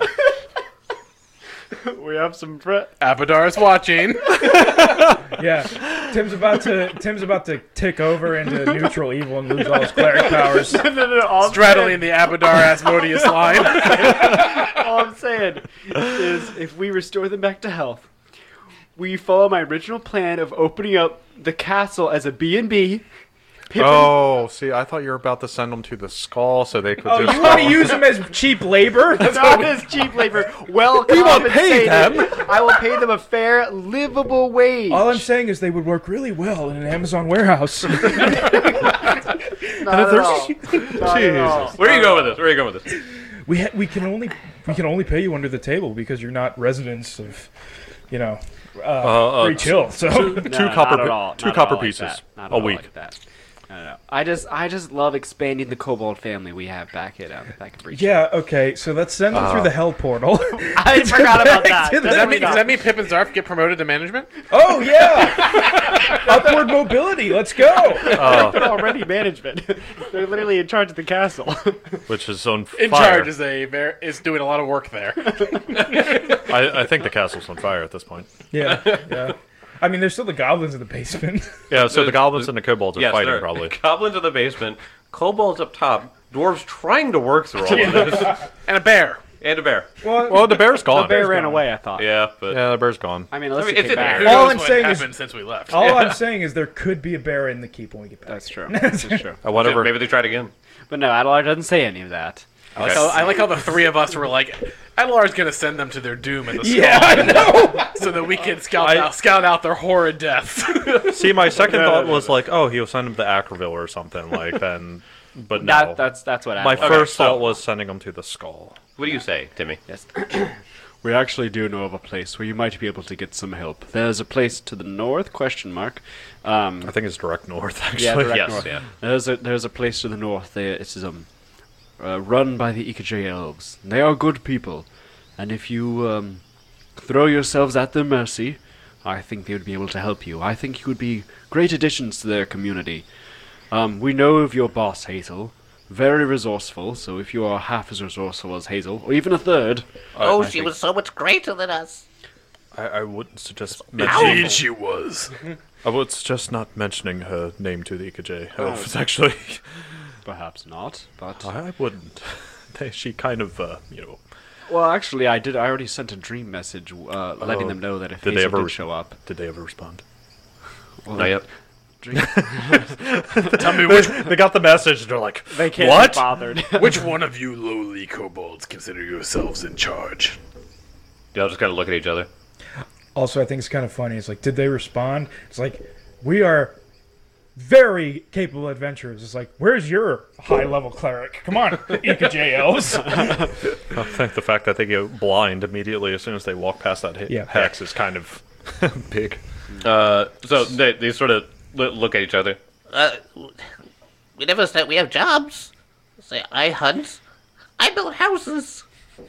We have some friends. Abadar is watching. Yeah, Tim's about to Tim's about to tick over into neutral evil and lose all his cleric powers. no, no, no. All I'm, Straddling the Abadar Asmodeus line. all I'm saying is if we restore them back to health, we follow my original plan of opening up the castle as a B and B. Oh, see, I thought you were about to send them to the skull so they could Oh, just. you want to use him as cheap labor? Not as cheap labor. Well We won't pay compensated. I will pay them a fair, livable wage. All I'm saying is they would work really well in an Amazon warehouse. Not at all. Not at all. Where are you going with this? Where are you going with this? we ha- we can only we can only pay you under the table because you're not residents of, you know, uh, Uh, uh, free chill. So two No, copper, not at all. two Not at copper all like pieces that. Not at a all week. like that. I don't know. I just I just love expanding the Kobold family we have back at um, back in Breach. Yeah, okay, so let's send them through the hell portal. I forgot about that. to the- Does that, mean, Definitely does not. that mean Pip and Zarf get promoted to management? Oh, yeah! Upward mobility, let's go! They're already management. They're literally in charge of the castle. Which is on In fire. charge is a ver- is doing a lot of work there. I, I think the castle's on fire at this point. Yeah, yeah. I mean, there's still the goblins in the basement. Yeah, so the, The- goblins and the kobolds are Yes, fighting there are probably. Goblins in the basement, kobolds up top, dwarves trying to work through all of this, And a bear. and a bear. Well, the bear's gone. The bear ran gone. away, I thought. Yeah, but Yeah, the bear's gone. I mean, unless I mean, it it's came in back. there. All Who I'm knows saying what is- happened since we left. All I'm saying is there could be a bear in the keep when we get back. That's true. That's true. Uh, whatever. maybe they tried again. But no, Adelar doesn't say any of that. I like, how, I like how the three of us were like, Adelar's going to send them to their doom at the skull Yeah, I know! so that we can scout, I- out, scout out their horrid deaths. See, my second thought was like, oh, he'll send him to Ackerville or something like then. But no. That, that's that's what my Adelar. first so- thought was sending him to the skull. What do you say, Timmy? Yes. We actually do know of a place where you might be able to get some help. There's a place to the north? Question mark. Um, I think it's direct north, actually. yeah, direct Yes, north. yeah. There's a there's a place to the north. There it is um, uh, run by the Ikajay elves. They are good people, and if you um, throw yourselves at their mercy, I think they would be able to help you. I think you would be great additions to their community. Um, we know of your boss, Hazel. Very resourceful, so if you are half as resourceful as Hazel, or even a third, Oh, I she think- was so much greater than us. I, I wouldn't suggest Indeed, mentioning. she was. I would suggest not mentioning her name to the Ikajay elves. Actually, perhaps not, but... I, I wouldn't. They, she kind of, uh, you know. Well, actually, I did. I already sent a dream message uh, letting Oh, them know that if did Hazel they ever did re- show up... Did they ever respond? Well, Not yet. dream- Tell me which, They got the message. They're like, they can't what? be bothered. Which one of you lowly kobolds consider yourselves in charge? Y'all just gotta look at each other. Also, I think it's kind of funny. It's like, did they respond? It's like, we are very capable adventurers. It's like, where's your high-level cleric? Come on, Ikajay elves. I think the fact that they go blind immediately as soon as they walk past that he- Yeah. hex is kind of big. Uh, so they, they sort of l- look at each other. Uh, we never said we have jobs. Say, I hunt. I build houses.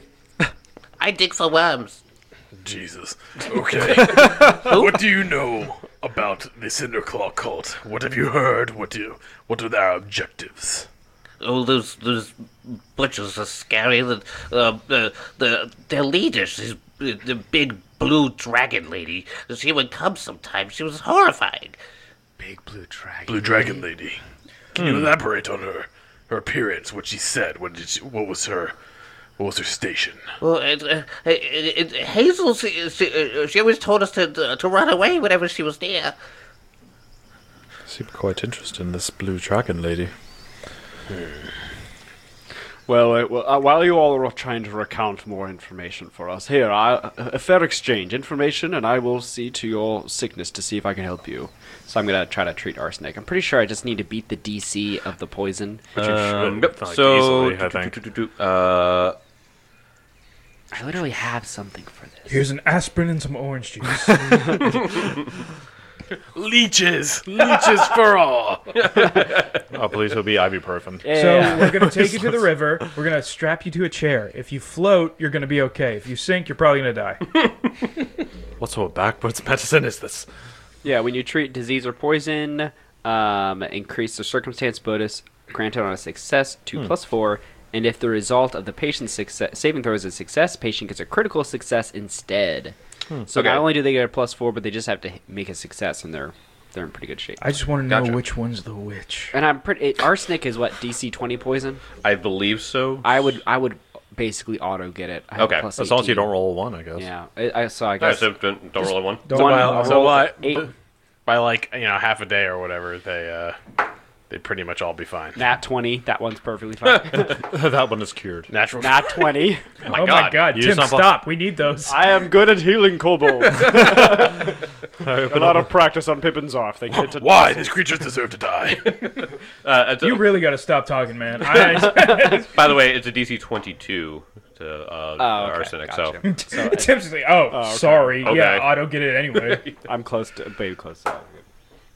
I dig for worms. Jesus. Okay. What do you know about the Cinderclaw cult? What have you heard? What do you, what are their objectives? Oh, those those butchers are scary. The uh, the the their leader, she's uh, the big blue dragon lady. She would come sometimes. She was horrifying. Big blue dragon. Blue Dragon Lady. Can you elaborate on her, her appearance? What she said? What did she, what was her, what was her station? Well, it, uh, it, it, Hazel, she, she, uh, she always told us to to run away whenever she was near. Seem quite interested in this blue dragon lady. Well, uh, well uh, while you all are trying to recount more information for us, here, I, a fair exchange information, and I will see to your sickness to see if I can help you. So I'm going to try to treat arsenic. I'm pretty sure I just need to beat the D C of the poison. Which you Um, should, yep, like, so, easily, I think. do- do- do- do- uh, I literally have something for this. Here's an aspirin and some orange juice. Leeches! Leeches for all! Oh, please, it'll be ibuprofen. So we're gonna take you to the river. We're gonna strap you to a chair. If you float, you're gonna be okay. If you sink, you're probably gonna die. What sort of backwards medicine is this? Yeah, when you treat disease or poison, um, increase the circumstance bonus granted on a success to plus four, and if the result of the patient's success, saving throw is a success, patient gets a critical success instead. So Okay. not only do they get a plus four, but they just have to h- make a success, and they're they're in pretty good shape. I just want to know Gotcha. which one's the witch. And I'm pretty. It, arsenic is what D C twenty poison. I believe so. I would I would basically auto get it. I have a Okay, plus As long as you eighteen. don't roll a one, I guess. Yeah, I, I so I Alright, guess so don't, don't roll a one. Don't So worry, by- I'll so roll- by, eight. by like, you know, half a day or whatever, they, uh, they pretty much all be fine. nat twenty. That one's perfectly fine. That one is cured. Natural. Nat twenty. Oh my God. god, You Tim, sound- stop. We need those. I am good at healing kobolds. A lot of practice on Pippin's off. They get to Why? These creatures deserve to die. Uh, it's a- You really got to stop talking, man. I, by the way, it's a D C twenty-two to uh, Oh, okay, arsenic. gotcha. So Tim's just like, oh, okay. sorry. Okay. Yeah, auto get it anyway. I'm close to, baby, close to.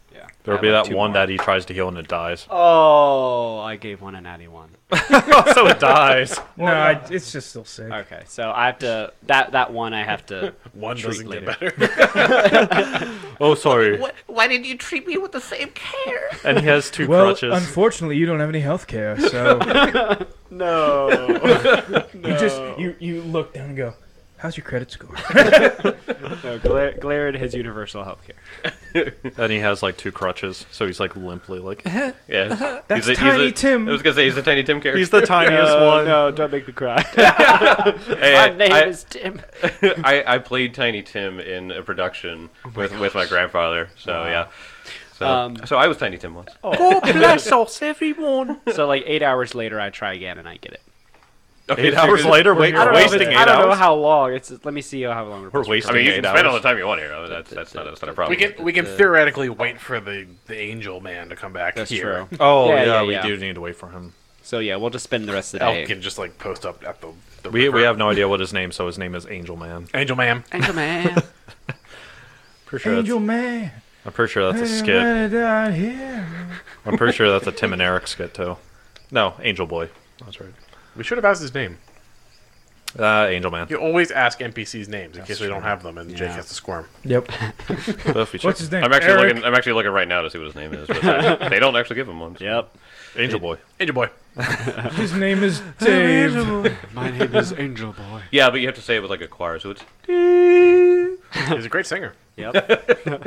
There'll I be have, like, that two one more. that he tries to heal and it dies. Oh, I gave one a natty one. So it dies. No, I, it's just still sick. Okay, so I have to that that one I have to One treat doesn't later. get better. Oh, sorry. Why, why didn't you treat me with the same care? And he has two Well, crutches. unfortunately, you don't have any health care, so No. you just you you look down and go, "How's your credit score?" no Gla- Glared has universal health care. And he has like two crutches, so he's like limply like. Yeah, That's he's a, Tiny he's a, Tim. I was gonna say he's a Tiny Tim character. He's the tiniest one. No, don't make me cry. Hey, My name I, is Tim. I, I played Tiny Tim in a production with with my grandfather. So yeah. So, Um, so I was Tiny Tim once. God bless us, everyone. So like eight hours later, I try again and I get it. Okay, Eight so hours you're- later, wait, here. I we're don't, know, if wasting it's- eight I don't know hours. how long. It's let me see how long We're wasting I mean, you eight can spend all hours. the time you want here. I mean, that's that's not that's not a problem. We can we can theoretically wait for the, the angel man to come back That's here. true. Oh Yeah, yeah, yeah, we yeah. do need to wait for him. So yeah, we'll just spend the rest of the Elk day. can just like post up at the, the We river. we have no idea what his name, so his name is Angel Man. Angel man. Angel man. Pretty sure Angel that's, man, I'm pretty sure that's a hey, skit. man, down here. I'm pretty sure that's a Tim and Eric skit too. No, Angel Boy. That's right. We should have asked his name. Uh, Angel Man. You always ask N P Cs names in That's case we don't true. have them, and Jake Yeah. has to squirm. Yep. Buffy What's his name? I'm actually Eric. looking. I'm actually looking right now to see what his name is. But they, they don't actually give him one. so- Yep. Angel Boy. Angel boy. His name is Dave. My name is Angel Boy. Yeah, but you have to say it with like a choir, so it's. He's a great singer. Yep.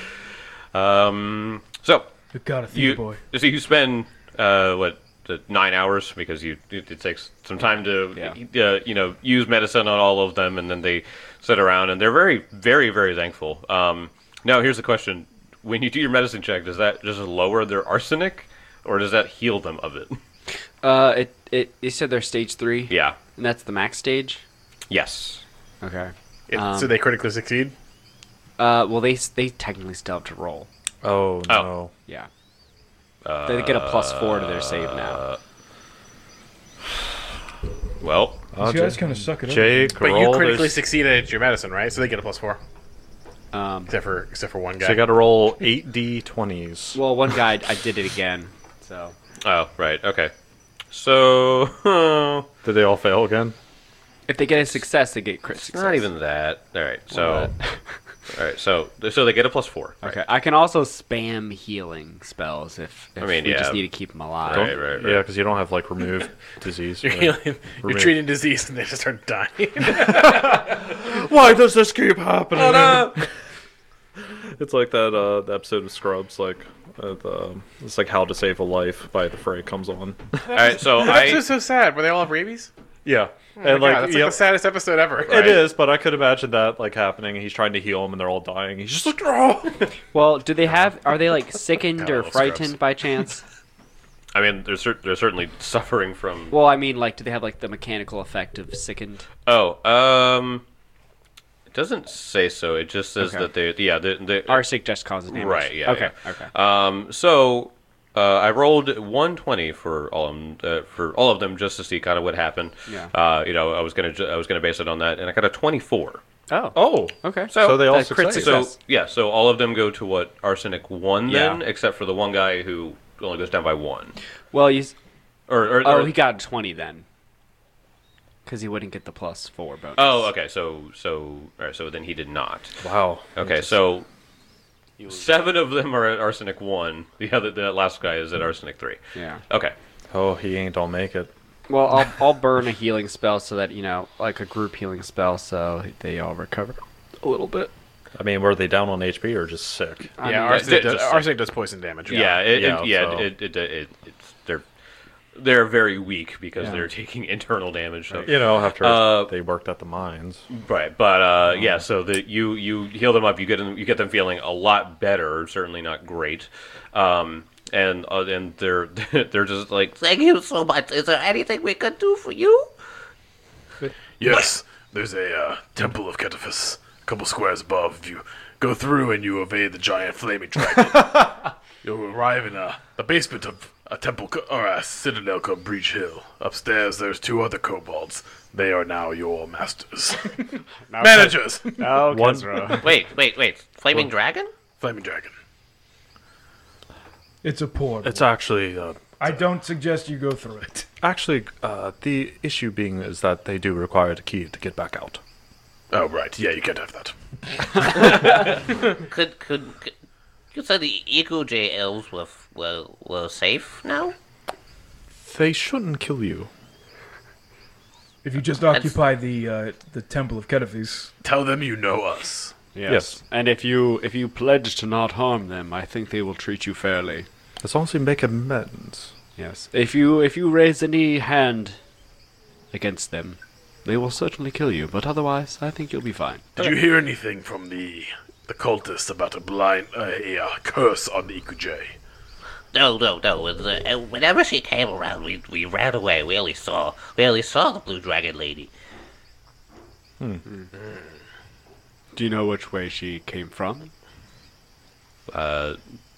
Um. So We got a theme you boy. so you spend uh what the nine hours because you it, it takes some time to Yeah. uh, you know use medicine on all of them, and then they sit around and they're very very very thankful. Um. Now here's the question: when you do your medicine check, does that just lower their arsenic, or does that heal them of it? Uh, it it you said they're stage three. Yeah. And that's the max stage. Yes. Okay. It, Um, so they critically succeed. Uh, well they they technically still have to roll. Oh no. Yeah. They get a plus four to their save Uh, now. Well. Oh, These guys Jake- kind of suck it up. Jake, But you roll critically this- succeeded at your medicine, right? So they get a plus four, Um, except for except for one guy. So you got to roll eight d twenties. well, one guy I did it again. So Oh, right. Okay. So Did they all fail again? if they get a success, they get crit success. not even that. All right. So What? all right. So so they get a plus four. Right. Okay, I can also spam healing spells if, if I mean, we just yeah. need to keep them alive. Right, right, right. Yeah, because you don't have like remove disease. You're right? healing, you're Remove. treating disease, and they just start dying. Why does this keep happening? It's like that uh, the episode of Scrubs, like uh, the, it's like How to Save a Life by The Fray comes on. All right. So That's I just so sad. Where they all have rabies. Yeah, Oh and my like, God, that's yep, like the saddest episode ever. it is, but I could imagine that like happening. And he's trying to heal them, and they're all dying. He's just like, oh. Well, do they have? Are they like sickened No, or Scrubs. frightened by chance? I mean, they're cer- they're certainly suffering from. Well, I mean, like, do they have like the mechanical effect of sickened? Oh, um, it doesn't say so. It just says Okay. that they yeah they, they Arsenic just causes damage. right yeah Okay. yeah. Okay. Um, so uh, I rolled one twenty for all of them, uh, for all of them just to see kind of what happened. Yeah. Uh, you know, I was gonna ju- I was gonna base it on that, and I got a twenty-four. Oh. Oh, Okay. So they all That's crit succeed. So success. yeah, so all of them go to what arsenic one then, Yeah. except for the one guy who only goes down by one. Well, you. s- Or, or, Oh, or- he got twenty then. Because he wouldn't get the plus four bonus. oh, okay. So so all right, so then he did not. wow. Okay, so seven of them are at arsenic one. The other, the last guy is at arsenic three. Yeah. Okay. Oh, he ain't all make it. Well, I'll I'll burn a healing spell so that you know, like a group healing spell, so they all recover a little bit. I mean, were they down on H P or just sick? I Yeah, mean, arsenic, just- does, arsenic does poison damage. Yeah, it, Yeah, it, yeah, so- it, it, it, it, it's they're they're very weak because Yeah. they're taking internal damage. So. You know, after Uh, they worked at the mines. Right, but uh, yeah, so the you you heal them up, you get them you get them feeling a lot better. Certainly not great, um, and uh, and they're they're just like Thank you so much. Is there anything we could do for you? Yes, there's a uh, temple of Ketaphis, a couple squares above. If you go through and you evade the giant flaming dragon, you'll arrive in uh, the basement of a temple co- or a citadel called Breach Hill. Upstairs, there's two other kobolds. They are now your masters, managers. Oh, One- Kezra. Wait, wait, wait. Flaming dragon? Flaming dragon. It's a portal. It's actually, uh, I don't suggest you go through it. actually, uh, the issue being is that they do require the key to get back out. Oh, right. Yeah, you can't have that. Could could, could you say the Eco J elves were were were safe now? They shouldn't kill you. If you just occupy the uh, the Temple of Kedifis. Tell them you know us. Yes. Yes. And if you if you pledge to not harm them, I think they will treat you fairly. As long as you make amends. Yes. If you if you raise any hand against them, they will certainly kill you. But otherwise, I think you'll be fine. Did you hear anything from the the cultists about a blind uh, a uh, curse on the Ikujay? No, no, no. When the- uh, Whenever she came around, we we ran away. We only saw we only saw the blue dragon lady. Do you know which way she came from? Uh,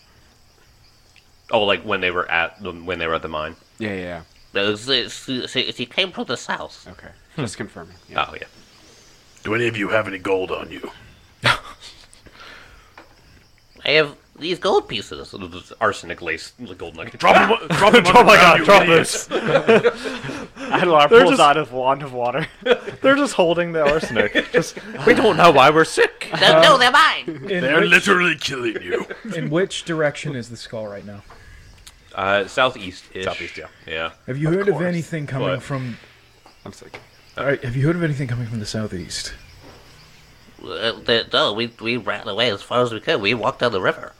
oh, like when they were at the when they were at the mine. Yeah, yeah. No, she, she, she came from the south. Okay. Just confirming. Yeah. Oh yeah. Do any of you have any gold on you? I have these gold pieces. So there's arsenic laced gold nugget. Drop them, drop them Oh my god, you drop idiots. this! Adelar They're pulls just- out his wand of water. They're just holding the arsenic. Just, we don't know why we're sick. No, no, they're mine. In, They're which, literally killing you. in which direction is the skull right now? Uh, southeast. Southeast, yeah. Yeah. Have you heard of course. anything coming What? from? I'm sick. All right, have you heard of anything coming from the southeast? Uh, the- no, we we ran away as far as we could. We walked down the river.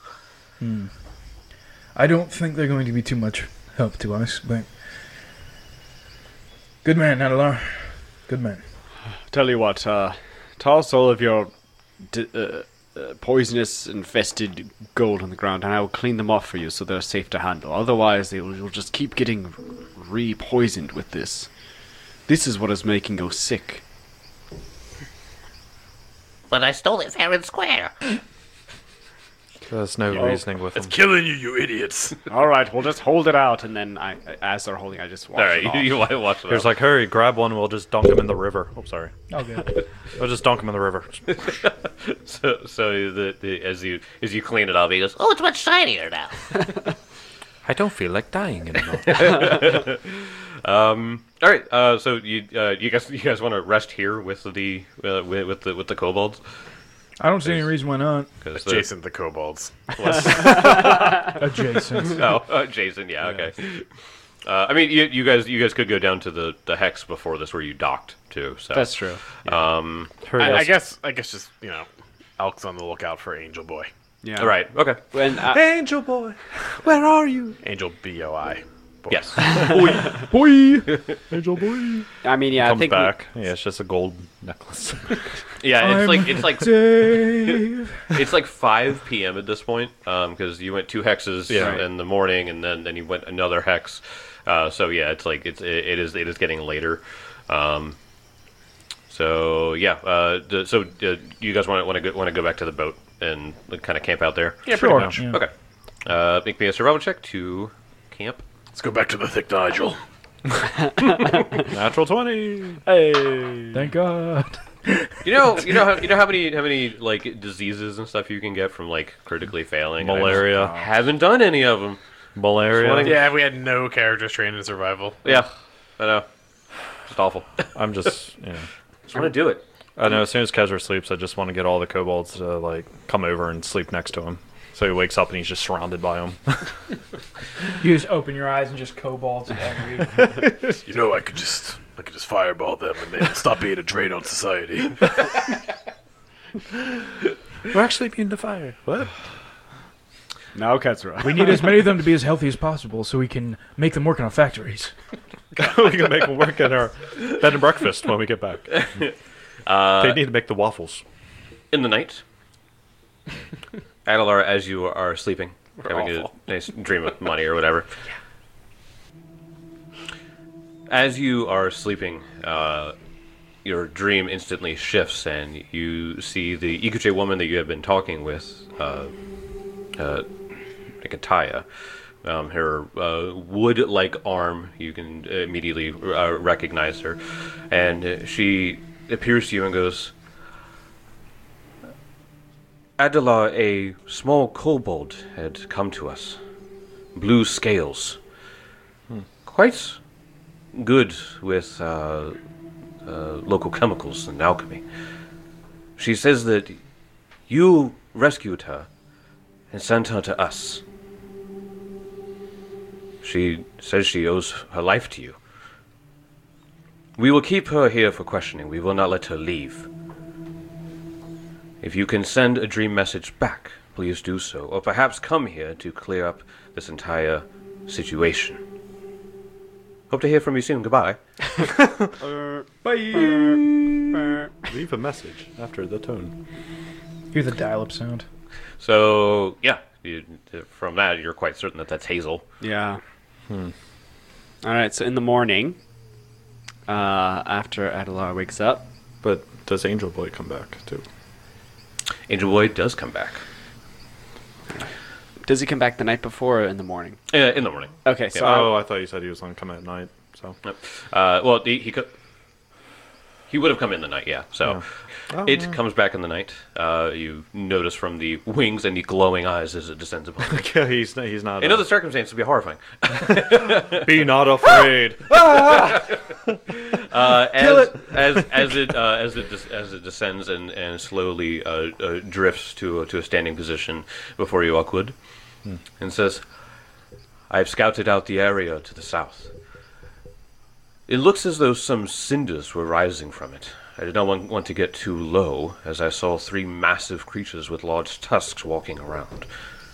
I don't think they're going to be too much help to us, but good man, Adelar. Good man. Tell you what, uh, toss all of your d- uh, uh, poisonous infested gold on the ground, and I will clean them off for you so they're safe to handle. Otherwise, they will, you'll just keep getting re-poisoned with this. This is what is making you sick. But I stole it fair and square. There's no reasoning with It's them. killing you, you idiots. All right, we'll just hold it out, and then I, as they're holding, I just wash All it right. off. You, you want to watch it. Here's like, hurry, grab one, we'll just dunk him in the river. Oh, sorry. Oh, good. We'll just dunk him in the river. so so the, the as you as you clean it up, he goes, Oh, it's much shinier now. I don't feel like dying anymore. Um. All right. Uh. So you uh you guys you guys want to rest here with the uh, with, with the with the kobolds? I don't see any reason why not. Because Jason the kobolds. Adjacent. Oh, uh, Jason. Yeah. Okay. Uh, I mean, you, you guys you guys could go down to the, the hex before this, where you docked too. So That's true. Um. Hurry, I, I let's- guess, I guess just, you know, Elk's on the lookout for Angel Boy. Yeah. All right. Okay. When, uh, Angel boy, where are you? Angel B O I. Boy. Yes. Boy, Angel boy. I mean, yeah, I Comes think we- back. Yeah, it's just a gold necklace. Yeah. It's I'm like it's like Dave. it's like five p.m. at this point. Um. Because you went two hexes Yeah. in the morning, and then then you went another hex. Uh. So yeah, it's like it's it, it is it is getting later. Um. So yeah. Uh. d- So uh, you guys want to want to go, want to go back to the boat and kind of camp out there? Yeah, Sure. pretty much. Yeah. Okay. Uh. Make me a survival check to camp. Let's go back to the thick Nigel. Natural twenty. Hey. Thank God. You know, you know how you know how many how many like diseases and stuff you can get from like critically failing. I just Malaria. haven't done any of them. Malaria. Yeah, we had no characters trained in survival. Yeah, I know. Just awful. I'm just, you know. Just want to do it. I know as soon as Kezra sleeps, I just want to get all the kobolds to like come over and sleep next to him. So he wakes up and he's just surrounded by them. You just open your eyes and just kobolds every. You know, I could just, I could just fireball them and they'd stop being a drain on society. We're actually being the fire. What? Now Katsura. We need as many of them to be as healthy as possible, so we can make them work in our factories. we can make them work in our bed and breakfast when we get back. Uh, they need to make the waffles. in the night, Adelar, as you are sleeping, having awful. a nice dream of money or whatever. As you are sleeping, uh, your dream instantly shifts, and you see the Ikuche woman that you have been talking with, uh, uh, Nikataya. Um, her uh, wood-like arm, you can immediately uh, recognize her, and uh, she appears to you and goes, Adelar, a small kobold had come to us. blue scales. Quite good with uh, uh, local chemicals and alchemy. She says that you rescued her and sent her to us. She says she owes her life to you. We will keep her here for questioning. We will not let her leave. If you can send a dream message back, please do so. Or perhaps come here to clear up this entire situation. Hope to hear from you soon. Goodbye. Leave a message after the tone. Hear the dial-up sound. So, yeah, you, from that, you're quite certain that that's Hazel. Yeah. Hmm. All right. So in the morning, uh, after Adelar wakes up, But does Angel Boy come back too? Angel Boy does come back. does he come back the night before or in the morning? Uh, in the morning. Okay. So Oh, I thought you said he was going to come at night. So Yep. Uh, well, he, he could. He would have come in the night, yeah. So Oh, it yeah. comes back in the night. Uh, you notice from the wings and the glowing eyes as it descends upon you. yeah, he's not, he's not. In uh, other circumstances, it would be horrifying. Be not afraid. Uh, as, as as it uh, as it des- as it descends and and slowly uh, uh, drifts to to a standing position before you, Awkward, and says, "I've scouted out the area to the south. It looks as though some cinders were rising from it. I did not want, want to get too low, as I saw three massive creatures with large tusks walking around.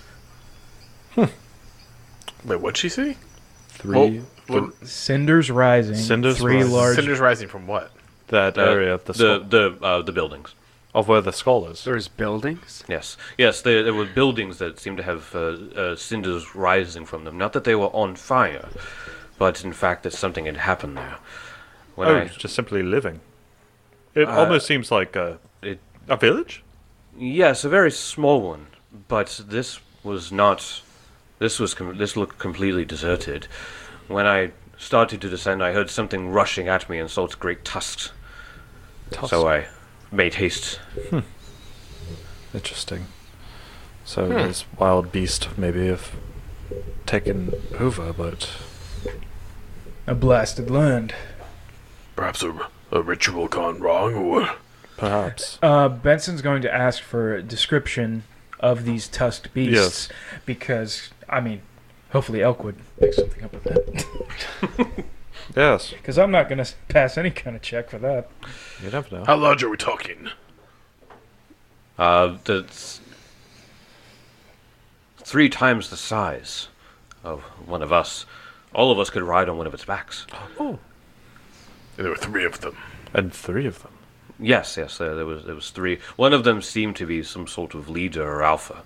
Wait, what'd she say? Three. Well, Cinders rising. Cinders three rising. large. cinders rising from what? That Uh, area of the skull, the the uh, the buildings. of where the skull is. there's buildings. Yes, yes, there, there were buildings that seemed to have uh, uh, cinders rising from them. Not that they were on fire, but in fact that something had happened there. When Oh, I, it's just simply living. It Uh, almost seems like a it, a village. yes, a very small one, but this was not. This was com- this looked completely deserted. When I started to descend, I heard something rushing at me and saw its great tusks. So I made haste. Interesting. So this wild beast maybe have taken over, but A blasted land. Perhaps a, a ritual gone wrong, or perhaps. Uh, Benson's going to ask for a description of these tusked beasts because, I mean, hopefully Elkwood picks something up with that. Yes. Because I'm not going to pass any kind of check for that. You never know. how large are we talking? Uh, that's three times the size of one of us. All of us could ride on one of its backs. And there were three of them. And three of them. Yes, yes, there, there was there was three. One of them seemed to be some sort of leader or alpha.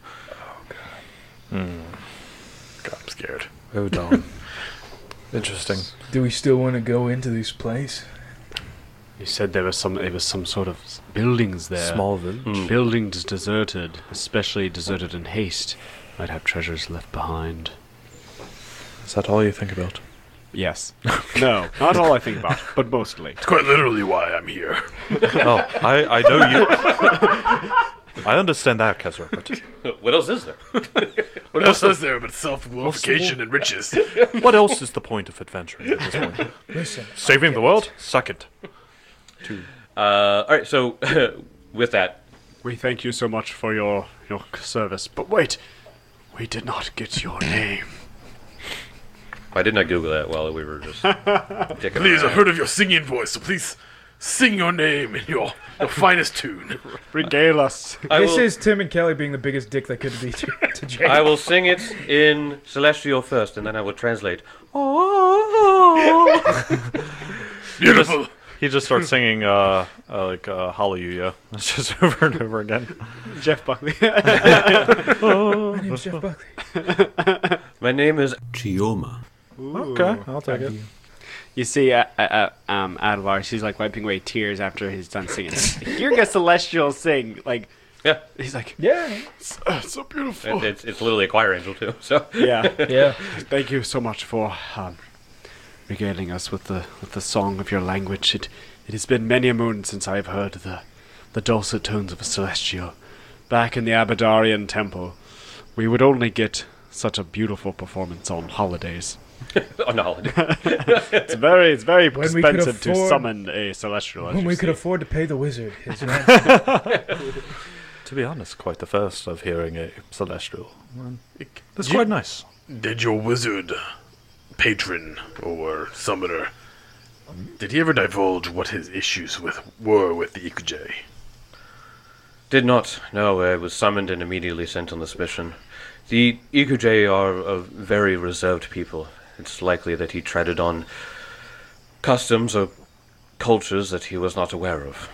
God, I'm scared. Oh, darn. Interesting. Do we still want to go into this place? You said there was some. There was some sort of buildings there. Small village. Hmm. Buildings deserted, especially deserted in haste, might have treasures left behind. Is that all you think about? Yes. No, not all I think about, but mostly. It's quite literally why I'm here. Oh, I, I know you. I understand that, Kezra, but What else is there? What else is there but self-glorification and riches? what else is the point of adventuring at this point? Listen. Saving the world? Second. Uh, all right, so with that, We thank you so much for your your service. But wait, we did not get your name. I did not Google that while we were just dicking Please, I've around. heard of your singing voice, so please sing your name in your, your finest tune. Regale us. I this will, is Tim and Kelly being the biggest dick they could be to, to Jake. I will sing it in Celestial first, and then I will translate. Beautiful. He just starts singing, uh, uh like, uh, Hallelujah. It's just over and over again. Jeff Buckley. My name's Jeff Buckley. My name is Chioma. Okay, I'll take it. You see, uh, uh, uh, um, Advar, she's like wiping away tears after he's done singing. Hearing a celestial sing, like, yeah. he's like, Yeah. Uh, so beautiful. It, it's it's literally a choir angel too. So yeah. Yeah. Thank you so much for um, regaling us with the with the song of your language. It it has been many a moon since I have heard the the dulcet tones of a celestial. Back in the Abadarian temple, we would only get such a beautiful performance on holidays. On holiday. It's very, it's very When we could expensive to afford- summon a celestial. as When you we could see. afford to pay the wizard his ransom. To be honest, quite the first of hearing a celestial. That's You- quite nice. Did your wizard patron or summoner, did he ever divulge what his issues with were with the Ikuj? Did not. No, I was summoned and immediately sent on this mission. The Ikuj are a very reserved people. It's likely that he treaded on customs or cultures that he was not aware of.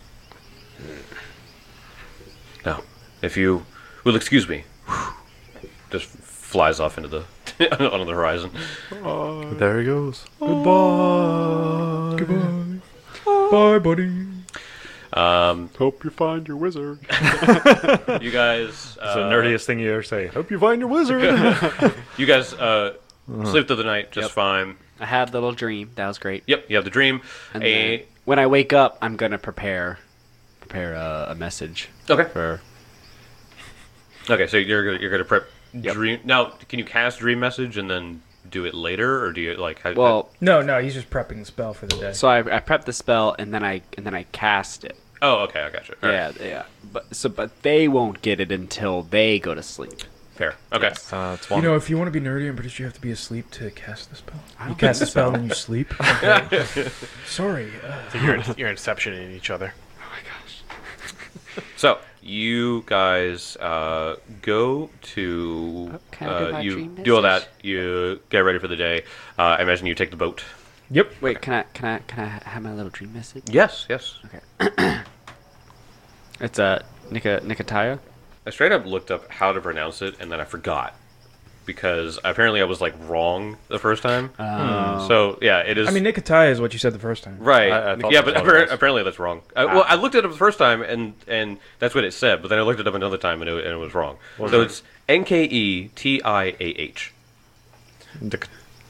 Now, if you will excuse me, just flies off into the onto the horizon. There he goes. Goodbye. Goodbye. Bye, buddy. Um, Hope you find your wizard. you guys, It's uh, the nerdiest thing you ever say. Hope you find your wizard. you guys uh, sleep through the night just Yep. fine. I had the little dream. That was great. Yep, you have the dream. And A then when I wake up, I'm gonna prepare prepare a, a message okay, for. okay. So you're gonna, you're gonna prep Yep. dream. Now, can you cast dream message and then do it later, or do you like? How, Well, No, no, he's just prepping the spell for the day. so I, I prep the spell and then I and then I cast it. oh, okay, I got you. All right, Yeah, yeah. But so but they won't get it until they go to sleep. fair. Okay. Uh, it's You one. know, if you want to be nerdy, I'm pretty sure you have to be asleep to cast the spell. You cast the spell and you sleep. Sorry. Uh, So you're, you're inceptioning each other. So you guys uh, go to Can I do uh, my you dream do all message? that. You get ready for the day. Uh, I imagine you take the boat. yep. Wait, can I can I can I have my little dream message? Yes, yes. It's a uh, Nika Nikataya. I straight up looked up how to pronounce it, and then I forgot because apparently I was like wrong the first time. Oh. So yeah, it is. I mean, Nikatai is what you said the first time. right? I- I thought yeah, that's but what it appar- was. apparently that's wrong. I, well, I looked it up the first time, and and that's what it said. But then I looked it up another time, and it, and it was wrong. So it's N K E T I A H. Dick-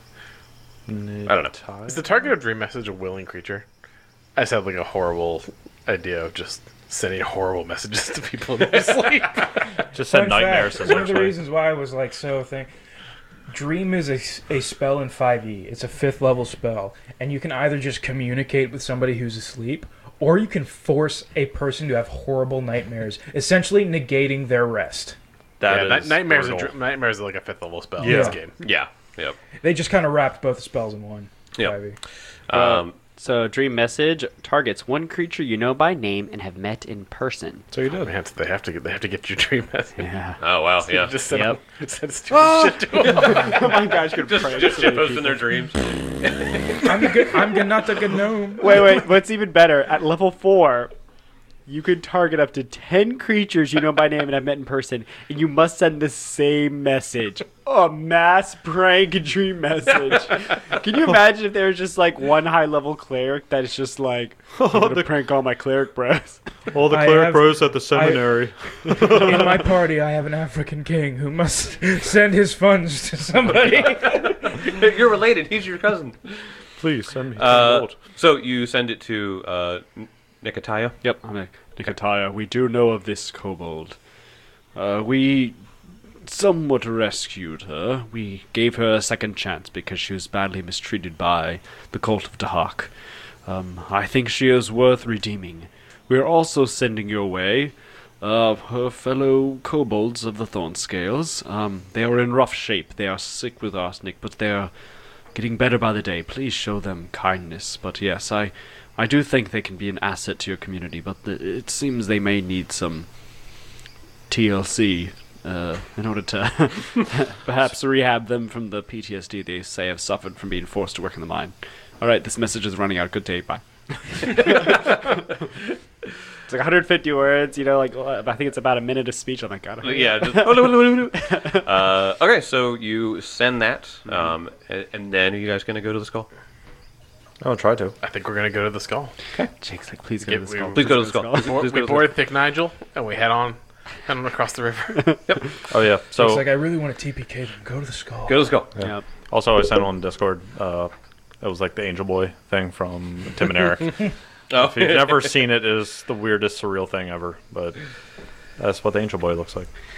I don't know. Is the target of dream message a willing creature? I just had like a horrible idea of just sending horrible messages to people in their sleep. Just said Fun nightmares. fact, one of the essentially. reasons why I was like so thing. Dream is a, a spell in five E. It's a fifth level spell, and you can either just communicate with somebody who's asleep, or you can force a person to have horrible nightmares, essentially negating their rest. That yeah, is ni- nightmares. Are, brutal. dr- nightmares are like a fifth level spell in Yeah. this game. Yeah. Yep. They just kind of wrapped both the spells in one. Yep. five E. Um, So dream message targets one creature you know by name and have met in person. So you They did. have to, they have to get. They have to get your dream message. Yeah. oh wow. Yeah. Just send, Yep. send stupid shit to them. Oh my gosh, good just just shitpost in their dreams. I'm a good. I'm good, not the good gnome. Wait, wait. What's even better? At level four, you could target up to ten creatures you know by name and have met in person, and you must send the same message. A mass prank dream message. Can you imagine if there was just like one high level cleric that is just like, I'm gonna prank all my cleric bros? All the I cleric have- bros at the seminary. In my party, I have an African king who must send his funds to somebody. You're related. He's your cousin. Please send me. Uh, gold. so you send it to uh, N- Nicotaya. Yep. I'm like, Nikataya, we do know of this kobold. Uh, we somewhat rescued her. We gave her a second chance because she was badly mistreated by the cult of Dahak. Um, I think she is worth redeeming. We are also sending your way uh, her fellow kobolds of the Thornscales. Um, they are in rough shape. They are sick with arsenic, but they are getting better by the day. Please show them kindness. But yes, I, I do think they can be an asset to your community, but the, it seems they may need some T L C uh, in order to perhaps rehab them from the P T S D they say have suffered from being forced to work in the mine. All right, this message is running out. Good day. Bye. It's like one hundred fifty words, you know, like uh, I think it's about a minute of speech. I'm like, God. Yeah. Just, uh, okay, so you send that, um, and, and then are you guys going to go to the skull? I'll try to. I think we're gonna go to the skull. Jake's like, please go Yeah, to the we- skull. Please go to the skull. We board, Please go we to the board Thick Nigel and we head on, head on across the river. Oh yeah. it's So like I really want to T P K them. Go to the skull. Go to the skull. Yep. also I sent on Discord. Uh, it was like the Angel Boy thing from Tim and Eric. Oh, If you've never seen it, it is the weirdest surreal thing ever. But that's what the Angel Boy looks like.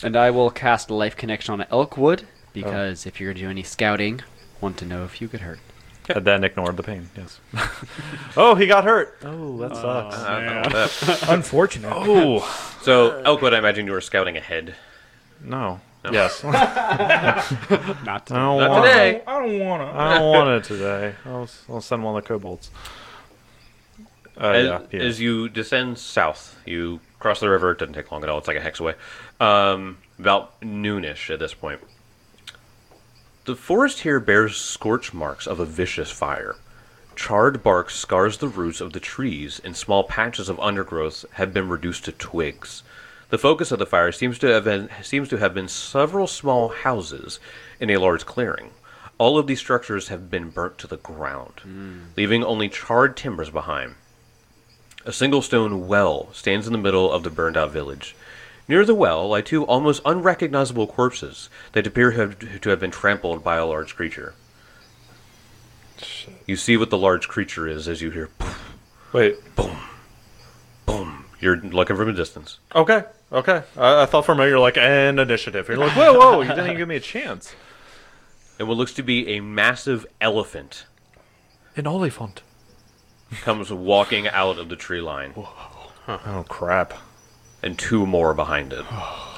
And I will cast Life Connection on Elkwood, because oh. if you're going to do any scouting, want to know if you get hurt. And then ignore the pain, yes. Oh, he got hurt. Oh, that sucks. Uh, I don't know about that. Unfortunate. Oh. So, Elkwood, I imagine you were scouting ahead. No. No. Yes. Not today. I don't Not wanna. today. I don't want to. I don't want it today. I'll, I'll send one of the kobolds. Uh, as, yeah, yeah. as you descend south, you cross the river. It doesn't take long at all. It's like a hex away. Um, about noonish at this point. The forest here bears scorch marks of a vicious fire. Charred bark scars the roots of the trees, and small patches of undergrowth have been reduced to twigs. The focus of the fire seems to have been, seems to have been several small houses in a large clearing. All of these structures have been burnt to the ground, mm. leaving only charred timbers behind. A single stone well stands in the middle of the burned-out village. Near the well lie two almost unrecognizable corpses that appear to have, to have been trampled by a large creature. Shit. You see what the large creature is as you hear poof, wait, boom, boom. You're looking from a distance. Okay, okay. I, I thought for a minute you're like, and initiative. You're like, whoa, whoa, you didn't even give me a chance. And what looks to be a massive elephant. An oliphant. Comes walking out of the tree line. Huh. Oh, crap. And two more behind it.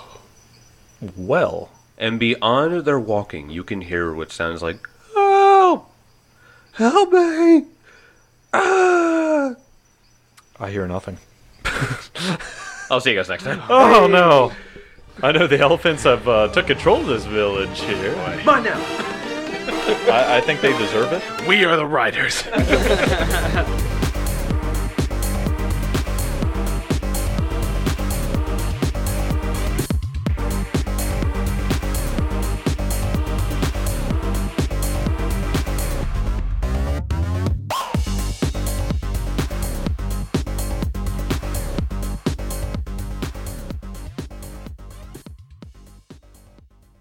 Well. And beyond their walking, you can hear what sounds like, "Oh! Help me! Ah!" I hear nothing. I'll see you guys next time. Oh, no. I know the elephants have uh, took control of this village here. Come on now. I, I think they deserve it. We are the riders.